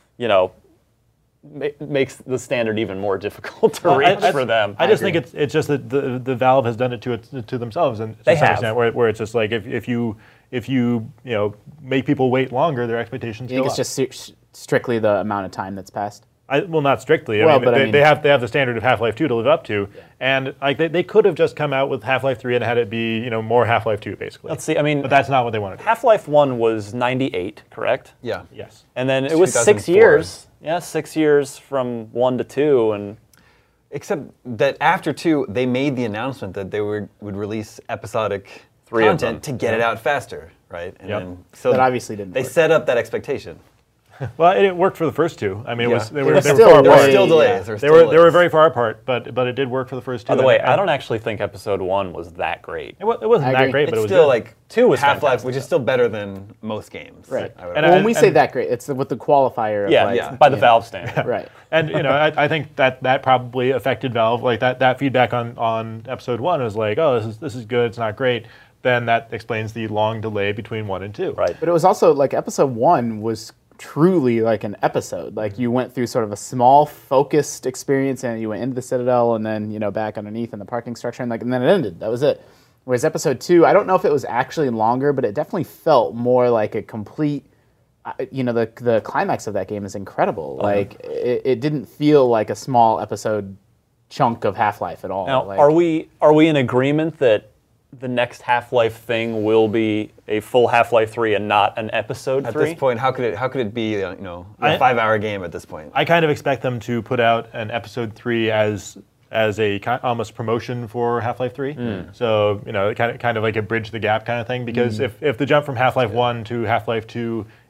O: makes the standard even more difficult to reach for them.
N: I just think it's just that the Valve has done it to themselves, and
O: they
N: to some
O: have.
N: extent, where it's just like if you make people wait longer, their expectations
P: You
N: go
P: think
N: up.
P: it's just strictly the amount of time that's passed?
N: Well, not strictly.
P: Well,
N: I
P: but
N: mean, they have the standard of Half-Life 2 to live up to, and like they could have just come out with Half-Life 3 and had it be more Half-Life 2 basically.
O: Let's see. I mean,
N: but that's not what they wanted.
O: Half-Life 1 was 98, correct?
G: Yeah.
N: Yes.
O: And then it was 6 years. Yeah, 6 years from 1 to 2, and
G: except that after 2, they made the announcement that they would release episodic
O: 3 of
G: content to
O: them.
G: get it out faster, right? And then, so
P: that obviously didn't
G: They
P: work.
G: set up that expectation.
N: Well, it worked for the first 2. I mean, they were
G: still
N: far apart.
G: There were still delays.
N: They were very far apart, but it did work for the first 2.
O: By the way, I don't actually think episode 1 was that great.
N: It wasn't that great, but it was
G: still
N: good.
G: like
O: 2 was
G: Half-Life,
O: fantastic.
G: which is still better than most games.
P: Right.
G: I would
P: And
G: argue.
P: when we say that great, it's with the qualifier of
O: by the Valve standard.
P: Right.
N: And I think that probably affected Valve. Like that feedback on episode 1 was like, oh, this is good, it's not great. Then that explains the long delay between 1 and 2.
O: Right.
P: But it was also like episode 1 was truly like an episode. Like you went through sort of a small focused experience, and you went into the Citadel and then back underneath in the parking structure, and then it ended. That was it. Whereas episode 2, I don't know if it was actually longer, but it definitely felt more like a complete. The climax of that game is incredible. Like it didn't feel like a small episode chunk of Half-Life at all.
O: Now,
P: Like,
O: are we in agreement that the next Half-Life thing will be a full Half-Life 3 and not an episode 3?
G: At this point, how could it be a 5-hour game at this point?
N: I kind of expect them to put out an episode 3 as a almost promotion for Half-Life 3. So, kind of like a bridge the gap kind of thing, because if the jump from Half-Life 1 to Half-Life 2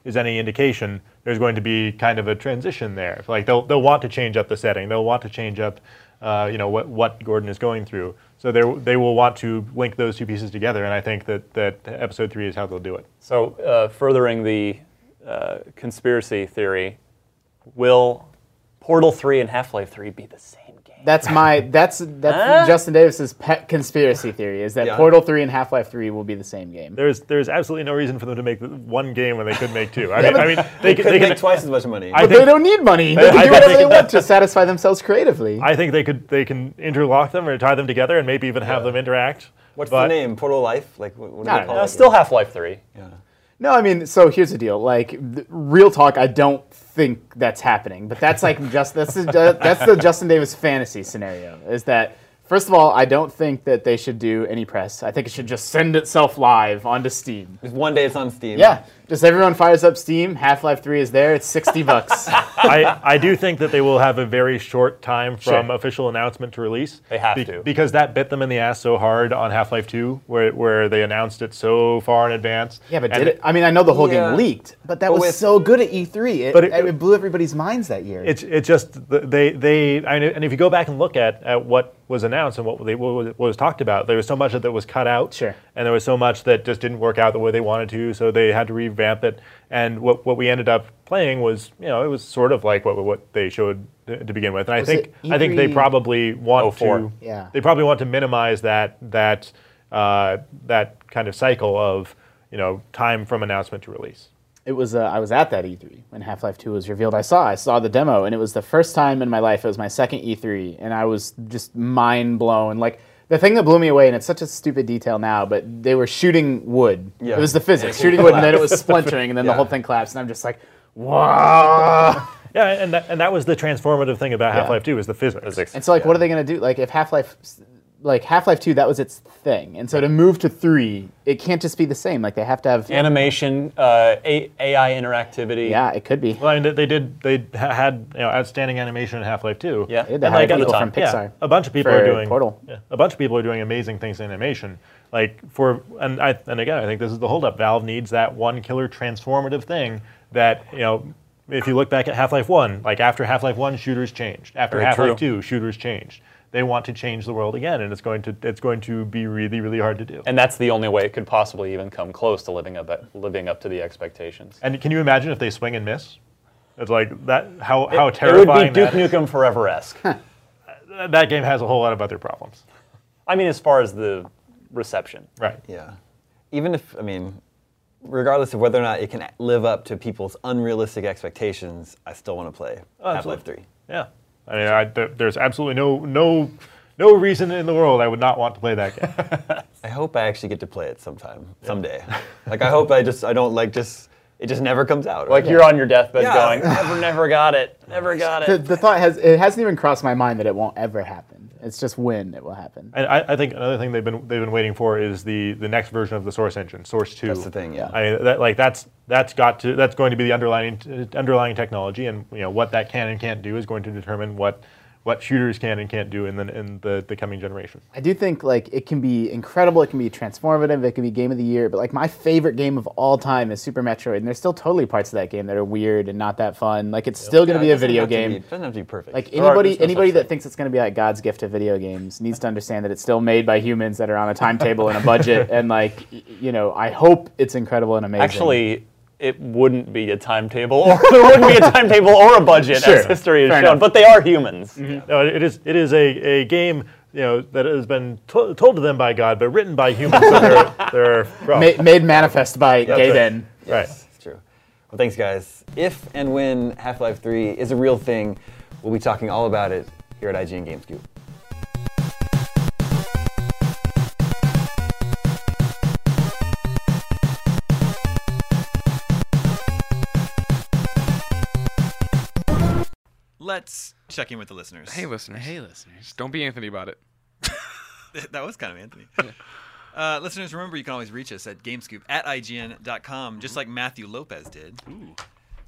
N: is any indication, there's going to be kind of a transition there. Like they'll want to change up the setting. They'll want to change up, what Gordon is going through. So they will want to link those two pieces together, and I think that Episode 3 is how they'll do it.
O: So furthering the conspiracy theory, will Portal 3 and Half-Life 3 be the same game?
P: That's Justin Davis's pet conspiracy theory, is that Portal 3 and Half-Life 3 will be the same game.
N: There's absolutely no reason for them to make one game when they could make two. I mean,
G: they could make twice as much money.
P: But they don't need money. They can do whatever they want to satisfy themselves creatively.
N: I think they can interlock them or tie them together and maybe even have them interact.
G: What's the name? Portal Life? Like what do they call it?
O: Still Half-Life 3.
G: Yeah.
P: No, I mean, so here's the deal. Like, real talk, I don't think that's happening. But that's like that's the Justin Davis fantasy scenario. Is that, first of all, I don't think that they should do any press. I think it should just send itself live onto Steam.
G: Just one day it's on Steam.
P: Yeah, just everyone fires up Steam. Half-Life 3 is there. It's $60.
N: I do think that they will have a very short time from official announcement to release.
O: They have to.
N: Because that bit them in the ass so hard on Half-Life 2, where they announced it so far in advance.
P: Yeah, but did it? I mean, I know the whole game leaked, but that was so good at E3. It blew everybody's minds that year.
N: It's just, and if you go back and look at what was announced and what was talked about, there was so much that was cut out.
P: Sure.
N: And there was so much that just didn't work out the way they wanted to, so they had to revamp it. And what we ended up playing was, it was sort of like what they showed to begin with. And I think they probably want to they probably want to minimize that kind of cycle of time from announcement to release.
P: It was I was at that E3 when Half-Life 2 was revealed. I saw the demo, and it was the first time in my life. It was my second E3, and I was just mind blown. Like, the thing that blew me away, and it's such a stupid detail now, but they were shooting wood. Yeah. It was the physics, shooting wood, and then it was splintering, and then the whole thing collapsed, and I'm just like, wow.
N: Yeah, and that was the transformative thing about Half-Life 2 is the physics.
P: And so, like, what are they going to do? Like, if Half-Life 2, that was its thing. And so to move to 3, it can't just be the same. Like, they have to have
O: animation, AI interactivity.
P: Yeah, it could be.
N: Well, I mean, they had outstanding animation in Half-Life 2.
O: Yeah,
P: they had people from Pixar.
N: Yeah, a bunch of people are doing
P: Portal.
N: Yeah, a bunch of people are doing amazing things in animation. Like and again, I think this is the holdup. Valve needs that one killer transformative thing that if you look back at Half-Life 1, like after Half-Life 1, shooters changed. After Half-Life 2, shooters changed. They want to change the world again, and it's going to be really, really hard to do.
O: And that's the only way it could possibly even come close to living up to the expectations.
N: And can you imagine if they swing and miss? It's like that. How terrifying!
O: It would be Duke Nukem Forever-esque.
N: That game has a whole lot of other problems.
O: I mean, as far as the reception.
N: Right.
G: Yeah. Even if regardless of whether or not it can live up to people's unrealistic expectations, I still want to play Half-Life 3.
N: Yeah. I mean, there's absolutely no reason in the world I would not want to play that game.
G: I hope I actually get to play it someday. Like, I hope it just never comes out.
O: Like you're on your deathbed going, never got it.
P: The thought hasn't even crossed my mind that it won't ever happen. It's just when it will happen.
N: And I think another thing they've been waiting for is the next version of the Source engine, Source 2.
G: That's the thing, yeah.
N: I mean, that's going to be the underlying technology, and what that can and can't do is going to determine what shooters can and can't do in the coming generation.
P: I do think it can be incredible, it can be transformative, it can be game of the year, but my favorite game of all time is Super Metroid, and there's still totally parts of that game that are weird and not that fun. It's still going to be a video game.
G: It doesn't have to be perfect.
P: Anybody that thinks it's going to be like God's gift to video games needs to understand that it's still made by humans that are on a timetable and a budget, and I hope it's incredible and amazing.
O: Actually, it wouldn't be a timetable, or there wouldn't be a timetable or a budget, as history has shown. But they are humans.
N: Mm-hmm. No, it is a game that has been told to them by God, but written by humans. So they're
P: made manifest by gay men.
N: Right.
G: That's true. Well, thanks, guys. If and when Half-Life 3 is a real thing, we'll be talking all about it here at IGN Game Scoop. Let's check in with the listeners.
Q: Hey, listeners. Don't be Anthony about it.
G: That was kind of Anthony. Listeners, remember you can always reach us at gamescoop@ign.com, just like Matthew Lopez did.
Q: Ooh.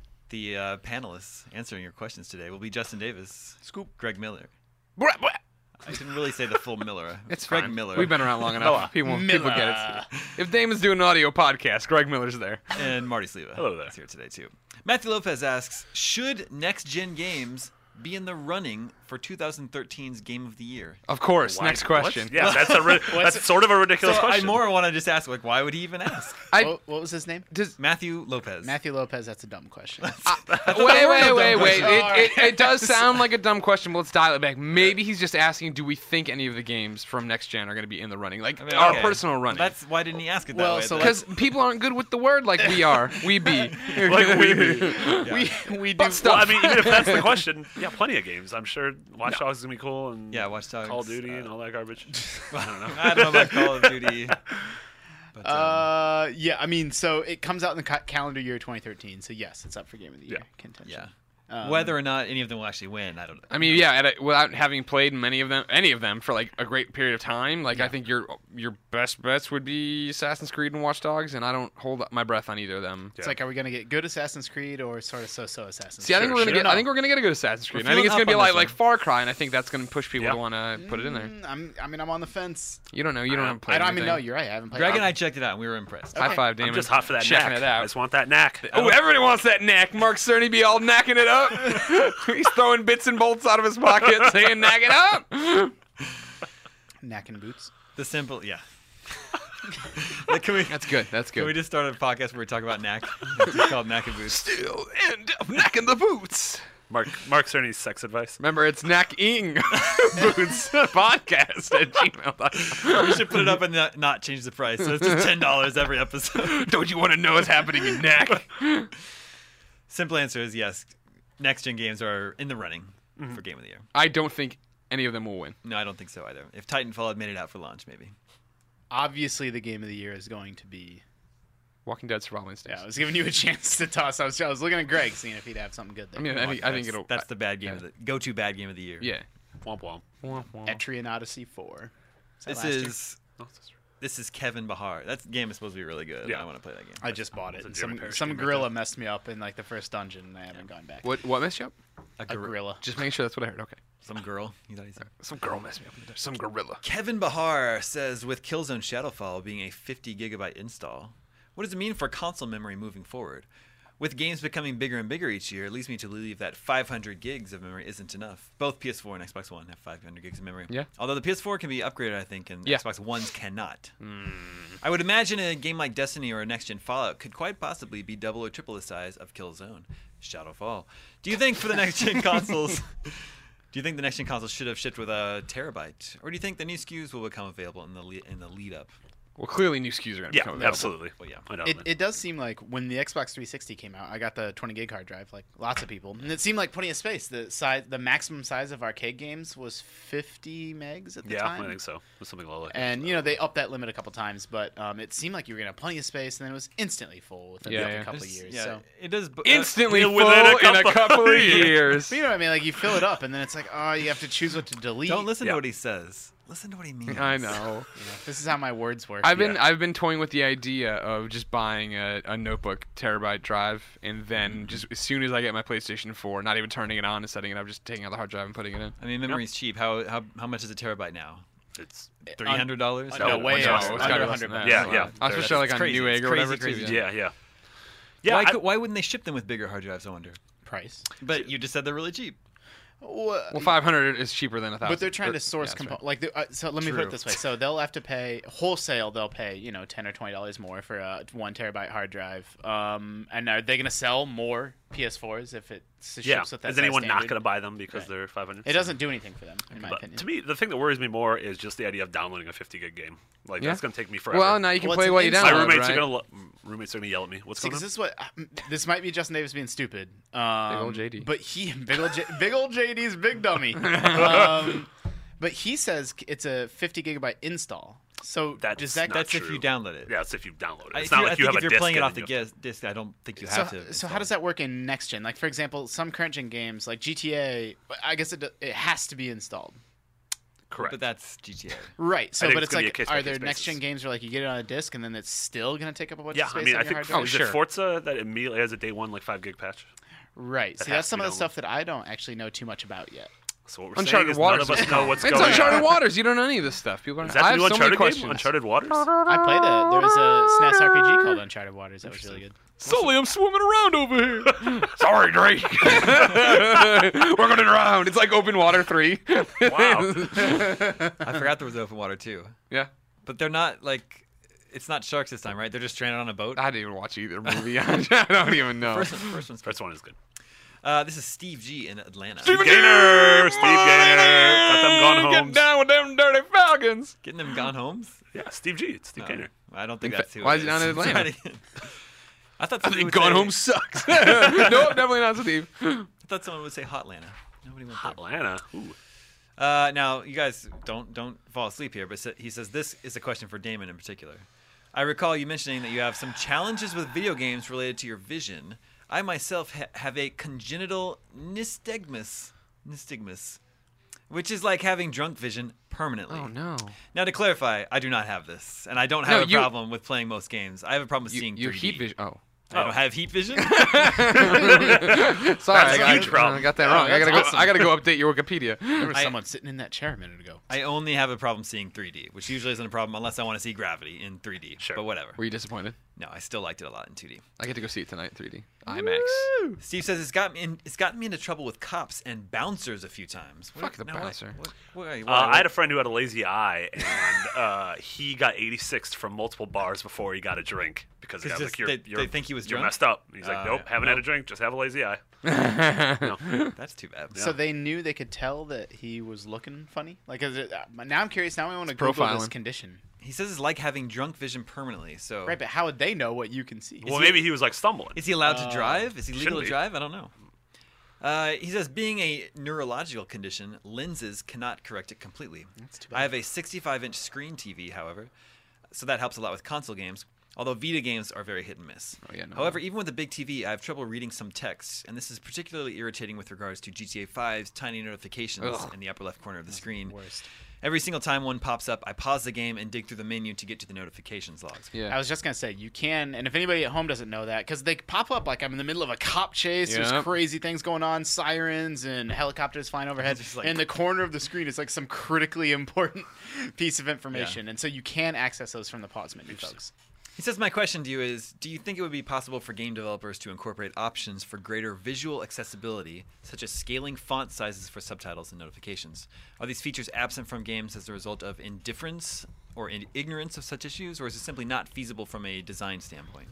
G: The panelists answering your questions today will be Justin Davis,
Q: Scoop,
G: Greg Miller, I didn't really say the full Miller.
Q: It's
G: Greg
Q: fine.
G: Miller.
Q: We've been around long enough. People get it. If Damon's doing an audio podcast, Greg Miller's there.
G: And Marty Sleva.
H: Hello there.
G: Is here today too. Matthew Lopez asks, should next-gen games be in the running for 2013's Game of the Year?
Q: Of course. Next question.
H: What? Yeah, that's sort of a ridiculous question.
G: I more want to just ask, like, why would he even ask?
P: What was his name?
G: Matthew Lopez.
P: Matthew Lopez. That's a dumb question.
Q: Wait. It does sound like a dumb question, but let's dial it back. Maybe he's just asking, do we think any of the games from next gen are going to be in the running? Like, our personal running.
G: That's why didn't he ask it that way?
Q: Because people aren't good with the word like we are. We be.
H: Like we be.
Q: We do stuff.
H: Well, I mean, even if that's the question, yeah, plenty of games. I'm sure Watch Dogs is going to be cool. And
G: Watch Dogs.
H: Call of Duty and all that garbage. I don't know.
G: I don't know about Call of Duty. But,
P: yeah, I mean, so it comes out in the calendar year 2013. So yes, it's up for Game of the Year contention.
G: Yeah. Whether or not any of them will actually win, I don't know.
Q: I mean, without having played any of them for like a great period of time, like I think your best bets would be Assassin's Creed and Watch Dogs, and I don't hold my breath on either of them.
P: It's like, are we gonna get good Assassin's Creed or sort of so-so Assassin's Creed?
Q: See, I think we're gonna get a good Assassin's Creed. And I think it's gonna be like Far Cry, and I think that's gonna push people to want to put it in there.
P: I'm on the fence.
Q: You don't know. You don't have played.
P: No, you're right. I haven't played.
G: Greg and I checked it out, and we were impressed.
Q: High five, Damon.
H: I'm just hot for that
Q: checking
H: knack.
Q: it out.
H: I just want that knack.
Q: Oh, everybody wants that knack. Mark Cerny be all knacking it up. He's throwing bits and bolts out of his pocket, saying "knack it up."
P: Knacking boots.
G: The simple, yeah.
Q: That's good. That's good.
G: Can we just start a podcast where we talk about knack? It's called Knack and Boots.
Q: Still end up knacking the boots.
H: Mark Cerny's sex advice.
Q: Remember, it's knacking boots podcast at gmail.com.
G: We should put it up and not change the price. So it's just $10 every episode.
Q: Don't you want to know what's happening in knack?
G: Simple answer is yes. Next-gen games are in the running for Game of the Year.
Q: I don't think any of them will win.
G: No, I don't think so either. If Titanfall had made it out for launch, maybe.
P: Obviously, the Game of the Year is going to be
Q: Walking Dead Survival Instincts.
P: Yeah, I was giving you a chance to toss. I was looking at Greg, seeing if he'd have something good there.
Q: I mean, I think it'll.
G: That's the bad game of the go-to bad game of the year.
Q: Yeah.
H: Womp womp.
P: Etrian Odyssey 4.
G: This is Kevin Bahar. That game is supposed to be really good. Yeah. I want to play that game.
P: I just bought it. Some gorilla messed me up in like the first dungeon, and I haven't gone back.
Q: What messed you up?
P: A gorilla.
Q: Just making sure that's what I heard. Okay.
G: Some girl. You thought he said
Q: some girl messed me up. Some gorilla.
G: Kevin Bahar says, with Killzone Shadowfall being a 50 gigabyte install, what does it mean for console memory moving forward? With games becoming bigger and bigger each year, it leads me to believe that 500 gigs of memory isn't enough. Both PS4 and Xbox One have 500 gigs of memory.
Q: Yeah.
G: Although the PS4 can be upgraded, I think, and Xbox Ones cannot. I would imagine a game like Destiny or a next-gen Fallout could quite possibly be double or triple the size of Killzone Shadowfall. Do you think for the next-gen consoles... Do you think the next-gen consoles should have shipped with a terabyte? Or do you think the new SKUs will become available in the lead-up?
Q: Well, clearly new SKUs are going to become available.
H: Absolutely.
G: Well, yeah.
P: It does seem like when the Xbox 360 came out, I got the 20 gig hard drive, like lots of people, and it seemed like plenty of space. The maximum size of arcade games was 50 megs at the time.
H: Yeah, I think so. It was something low.
P: And they upped that limit a couple times, but it seemed like you were going to have plenty of space, and then it was instantly full within a couple of years.
G: Yeah,
P: so
G: it does
Q: instantly full in a couple of years.
P: But you know what I mean? Like you fill it up, and then it's like, oh, you have to choose what to delete.
G: Don't listen to what he says. Listen to what he means.
Q: I know.
P: This is how my words work.
Q: I've been toying with the idea of just buying a notebook terabyte drive, and then just as soon as I get my PlayStation 4, not even turning it on and setting it up, just taking out the hard drive and putting it in.
G: I mean, memory's cheap. How much is a terabyte now?
H: It's
G: $300.
P: No way.
Q: It's got to be $100.
H: Yeah.
Q: Especially like on Newegg or whatever.
G: Crazy.
H: Yeah.
G: Why wouldn't they ship them with bigger hard drives? I wonder.
P: Price.
G: But you just said they're really cheap.
Q: Well, 500 is cheaper than 1,000.
P: But they're trying to source components. So let me put it this way. So they'll have to pay wholesale. They'll pay $10 or $20 more for a 1 terabyte hard drive. And are they going to sell more PS4s if it ships with that?
H: Is anyone
P: size
H: not
P: standard?
H: going to buy them because they're 500?
P: It doesn't do anything for them, in my opinion.
H: To me, the thing that worries me more is just the idea of downloading a 50 gig game. Like that's going to take me forever.
Q: Well, now you can play what you download.
H: My roommates
Q: right?
H: are going to yell at me. What's going on?
P: This might be Justin Davis being stupid.
Q: Big old JD.
P: But big old JD's big dummy. But he says it's a 50 gigabyte install. So
G: that's if you download it.
H: Yeah, that's if you download it. It's not like you have a disc.
G: If you're playing it off the disc, I don't think you have to.
P: So how does that work in next gen? Like for example, some current gen games like GTA, I guess it has to be installed.
H: Correct.
G: But that's GTA.
P: Right. So, but it's like, are there
H: basis.
P: next gen games where like you get it on a disc and then it's still going to take up a bunch of space?
H: Yeah, I mean,
P: on
H: I
P: your
H: think
P: hard drive?
H: is it Forza that immediately has a day one like 5 gig patch.
P: Right. See, that's some of the stuff that I don't actually know too much about yet.
R: So what we're saying
Q: Uncharted
R: is
Q: Waters.
R: none of us know what's
Q: It's
R: going on.
Q: Uncharted Waters. You don't know any of this stuff. People are.
R: Is that
Q: I
R: the new
Q: have so many
R: Uncharted game?
Q: questions.
R: Uncharted Waters?
S: I played it. There was a SNES RPG called Uncharted Waters. That was really good.
Q: Sully, I'm swimming around over here. Sorry, Drake. We're gonna drown. It's like Open Water 3.
R: Wow.
G: I forgot there was Open Water 2.
Q: Yeah.
G: But they're not like, it's not sharks this time, right? They're just stranded on a boat.
Q: I didn't even watch either movie. I don't even know.
G: First one is good. This is Steve G in Atlanta.
R: Steve Gaynor! Steve Gaynor! Got them gone
Q: Get
R: homes.
Q: down with them dirty Falcons.
G: Getting them gone homes?
R: Yeah, Steve G. It's Steve Gaynor.
G: I don't think that's who.
Q: Why
G: it
Q: is he down in
G: is.
Q: Atlanta?
G: I thought
Q: I
G: someone
Q: think
G: would
Q: Gone
G: say-
Q: Home sucks. Nope, definitely not Steve.
G: I thought someone would say Hotlanta. Nobody went there.
R: Hotlanta. Ooh.
G: Now, you guys don't fall asleep here, but he says this is a question for Damon in particular. I recall you mentioning that you have some challenges with video games related to your vision. I myself have a congenital nystagmus, which is like having drunk vision permanently.
Q: Oh no!
G: Now, to clarify, I do not have this, and I don't have a problem with playing most games. I have a problem with seeing 3D.
Q: You heat vision. Oh.
G: I don't have heat vision.
Q: Sorry,
R: That's a huge problem.
Q: I got that wrong. I gotta go update your Wikipedia.
S: There was someone sitting in that chair a minute ago.
G: I only have a problem seeing 3D, which usually isn't a problem unless I want to see Gravity in 3D. Sure. But whatever.
Q: Were you disappointed?
G: No, I still liked it a lot in 2D.
Q: I get to go see it tonight in 3D. IMAX.
G: Woo! Steve says it's gotten me into trouble with cops and bouncers a few times.
Q: Fuck the bouncer.
R: I had a friend who had a lazy eye, and he got 86'd from multiple bars before he got a drink because
G: It's
R: I was
G: just
R: like,
G: they think he was
R: you're
G: drunk?
R: messed up. He's like, nope, haven't had a drink, just have a lazy eye. No.
G: That's too bad.
S: So they knew they could tell that he was looking funny? Like, is it, now I'm curious. Now I want to Google this condition.
G: He says it's like having drunk vision permanently. So
S: Right, but how would they know what you can see?
R: Well, maybe he was like stumbling.
G: Is he allowed to drive? Is he
R: Shouldn't
G: legal to
R: be.
G: drive? I don't know. He says, being a neurological condition, lenses cannot correct it completely.
S: That's too bad.
G: I have a 65-inch screen TV, however, so that helps a lot with console games. Although Vita games are very hit and miss.
Q: Oh, yeah, no.
G: However, even with a big TV, I have trouble reading some text, and this is particularly irritating with regards to GTA 5's tiny notifications
Q: Ugh.
G: in the upper left corner of the screen.
S: Worst.
G: Every single time one pops up, I pause the game and dig through the menu to get to the notifications logs.
Q: Yeah.
S: I was just gonna say you can, and if anybody at home doesn't know that, because they pop up like I'm in the middle of a cop chase.
Q: Yep.
S: There's crazy things going on, sirens and helicopters flying overhead.
G: Just like-
S: in the corner of the screen, it's like some critically important piece of information, and so you can access those from the pause menu, folks.
G: He says, my question to you is, do you think it would be possible for game developers to incorporate options for greater visual accessibility, such as scaling font sizes for subtitles and notifications? Are these features absent from games as a result of indifference or ignorance of such issues, or is it simply not feasible from a design standpoint?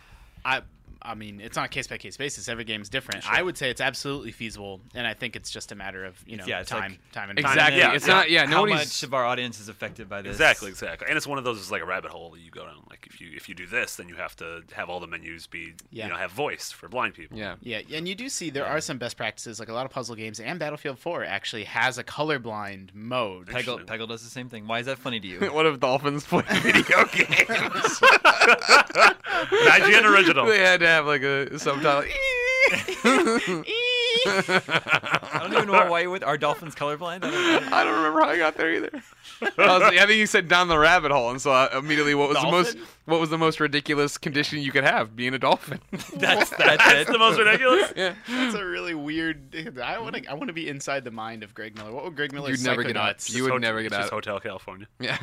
S: I mean, it's on a case-by-case basis. Every game's different.
G: Sure.
S: I would say it's absolutely feasible, and I think it's just a matter of,
G: it's
S: time and
Q: Exactly.
G: Yeah,
Q: It's not. Yeah.
G: How
Q: Nobody's.
G: much of our audience is affected by this?
R: Exactly. And it's one of those is like a rabbit hole that you go down. Like if you do this, then you have to have all the menus be have voice for blind people.
Q: Yeah.
S: Yeah, and you do see there are some best practices. Like a lot of puzzle games, and Battlefield 4 actually has a colorblind mode.
G: Peggle does the same thing. Why is that funny to you?
Q: What if dolphins play video games?
R: IGN original.
Q: They had to have like a subtitle.
G: I don't even know why are dolphins colorblind?
Q: I don't remember how I got there either. I think you said down the rabbit hole, and so immediately, what was the most ridiculous condition you could have? Being a dolphin.
G: That's the most ridiculous.
Q: Yeah,
S: that's a really weird. I want to be inside the mind of Greg Miller. What would Greg Miller's
Q: You'd never get out.
S: Psychonauts-
Q: You would never get out.
R: Just Hotel California.
Q: Yeah.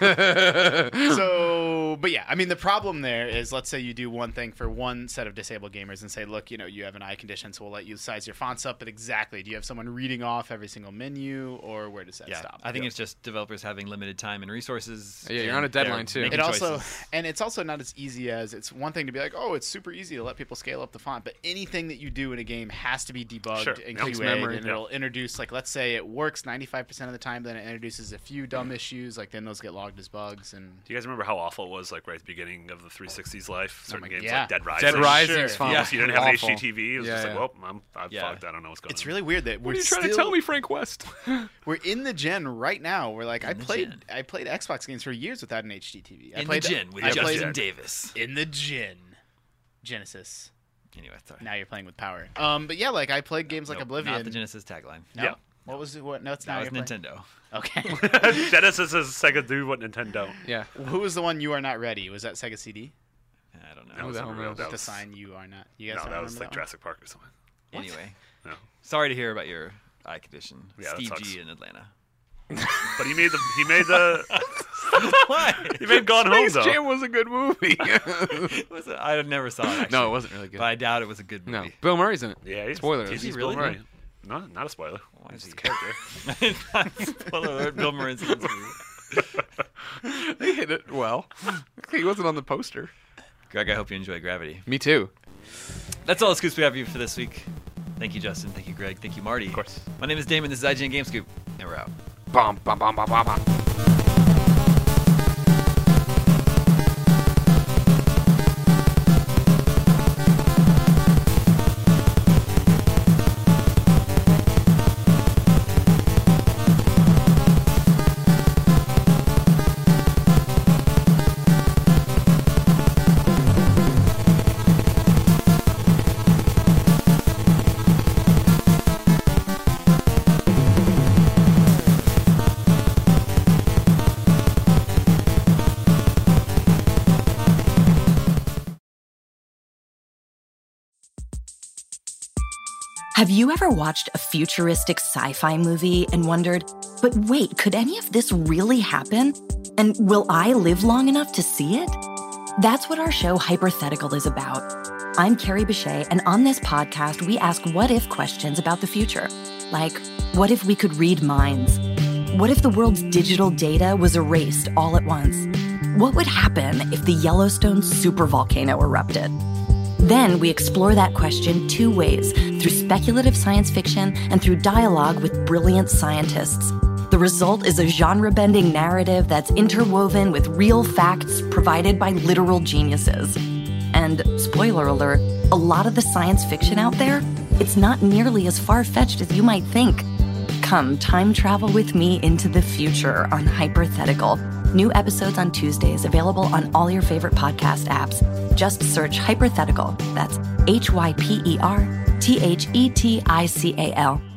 S: So, but yeah, I mean, the problem there is, let's say you do one thing for one set of disabled gamers and say, look, you have an eye condition, so we'll let you size your fonts up. But exactly, do you have someone reading off every single menu, or where does that stop?
G: I think it's just developers having limited time and resources.
Q: Yeah, you're on a deadline too.
S: It's also not as easy as it's one thing to be like, oh, it's super easy to let people scale up the font, but anything that you do in a game has to be debugged and QA'd, and it'll introduce, like, let's say it works 95% of the time, then it introduces a few dumb issues, like then those get logged as bugs. And
R: do you guys remember how awful it was, like right at the beginning of the 360's life? Certain games
S: yeah.
R: like Dead Rising.
Q: Dead Rising's fun.
R: Yeah, if you didn't have
Q: Awful.
R: an HDTV, it was just like, well, I'm fucked. I don't know what's going on.
S: It's really weird that
Q: What are you trying to tell me, Frank West?
S: We're in the gen right now. We're like, I played Xbox games for years without an HDTV.
G: In the gen with Justin Davis.
S: In the gen. Genesis.
G: Anyway, sorry.
S: Now you're playing with power. But yeah, like I played games like Oblivion.
G: Not the Genesis tagline.
S: No?
R: Yeah.
S: What was it? What? No, it's
G: That
S: not.
G: was Nintendo.
S: Okay.
R: Genesis is Sega do what Nintendo don't.
Q: Yeah.
S: Who was the one You Are Not Ready? Was that Sega CD?
G: I don't know.
R: That was unreal.
S: The sign You Are Not. You guys
R: no,
S: don't
R: that was
S: remember
R: like
S: that
R: Jurassic Park or something.
G: Anyway.
R: No.
G: Sorry to hear about your eye condition.
R: Yeah, that
G: Steve
R: sucks.
G: G in Atlanta.
R: But he made Gone Home though.
M: Space Jam was a good movie.
G: I never saw it. Actually.
M: No, it wasn't really good.
G: But I doubt it was a good movie.
M: No, Bill Murray's in it.
R: Yeah,
M: spoiler.
G: Is he really?
R: Bill Murray. No, not a spoiler.
G: Why is
R: his
G: he
R: character?
G: Spoiler alert: Bill Murray's in this movie.
M: They hit it well. He wasn't on the poster.
G: Greg, I hope you enjoy Gravity.
M: Me too.
G: That's all the scoops we have for you for this week. Thank you, Justin. Thank you, Greg. Thank you, Marty.
R: Of course.
G: My name is Damon. This is IGN Game Scoop, and we're out.
M: Bum, bum, bum, bum, bum, bum.
T: Have you ever watched a futuristic sci-fi movie and wondered, but wait, could any of this really happen? And will I live long enough to see it? That's what our show Hypothetical is about. I'm Carrie Bechet, and on this podcast, we ask what-if questions about the future. Like, what if we could read minds? What if the world's digital data was erased all at once? What would happen if the Yellowstone supervolcano erupted? Then we explore that question two ways, through speculative science fiction and through dialogue with brilliant scientists. The result is a genre-bending narrative that's interwoven with real facts provided by literal geniuses. And, spoiler alert, a lot of the science fiction out there, it's not nearly as far-fetched as you might think. Come time travel with me into the future on Hypothetical. New episodes on Tuesdays, available on all your favorite podcast apps. Just search Hypothetical. That's Hyperthetical.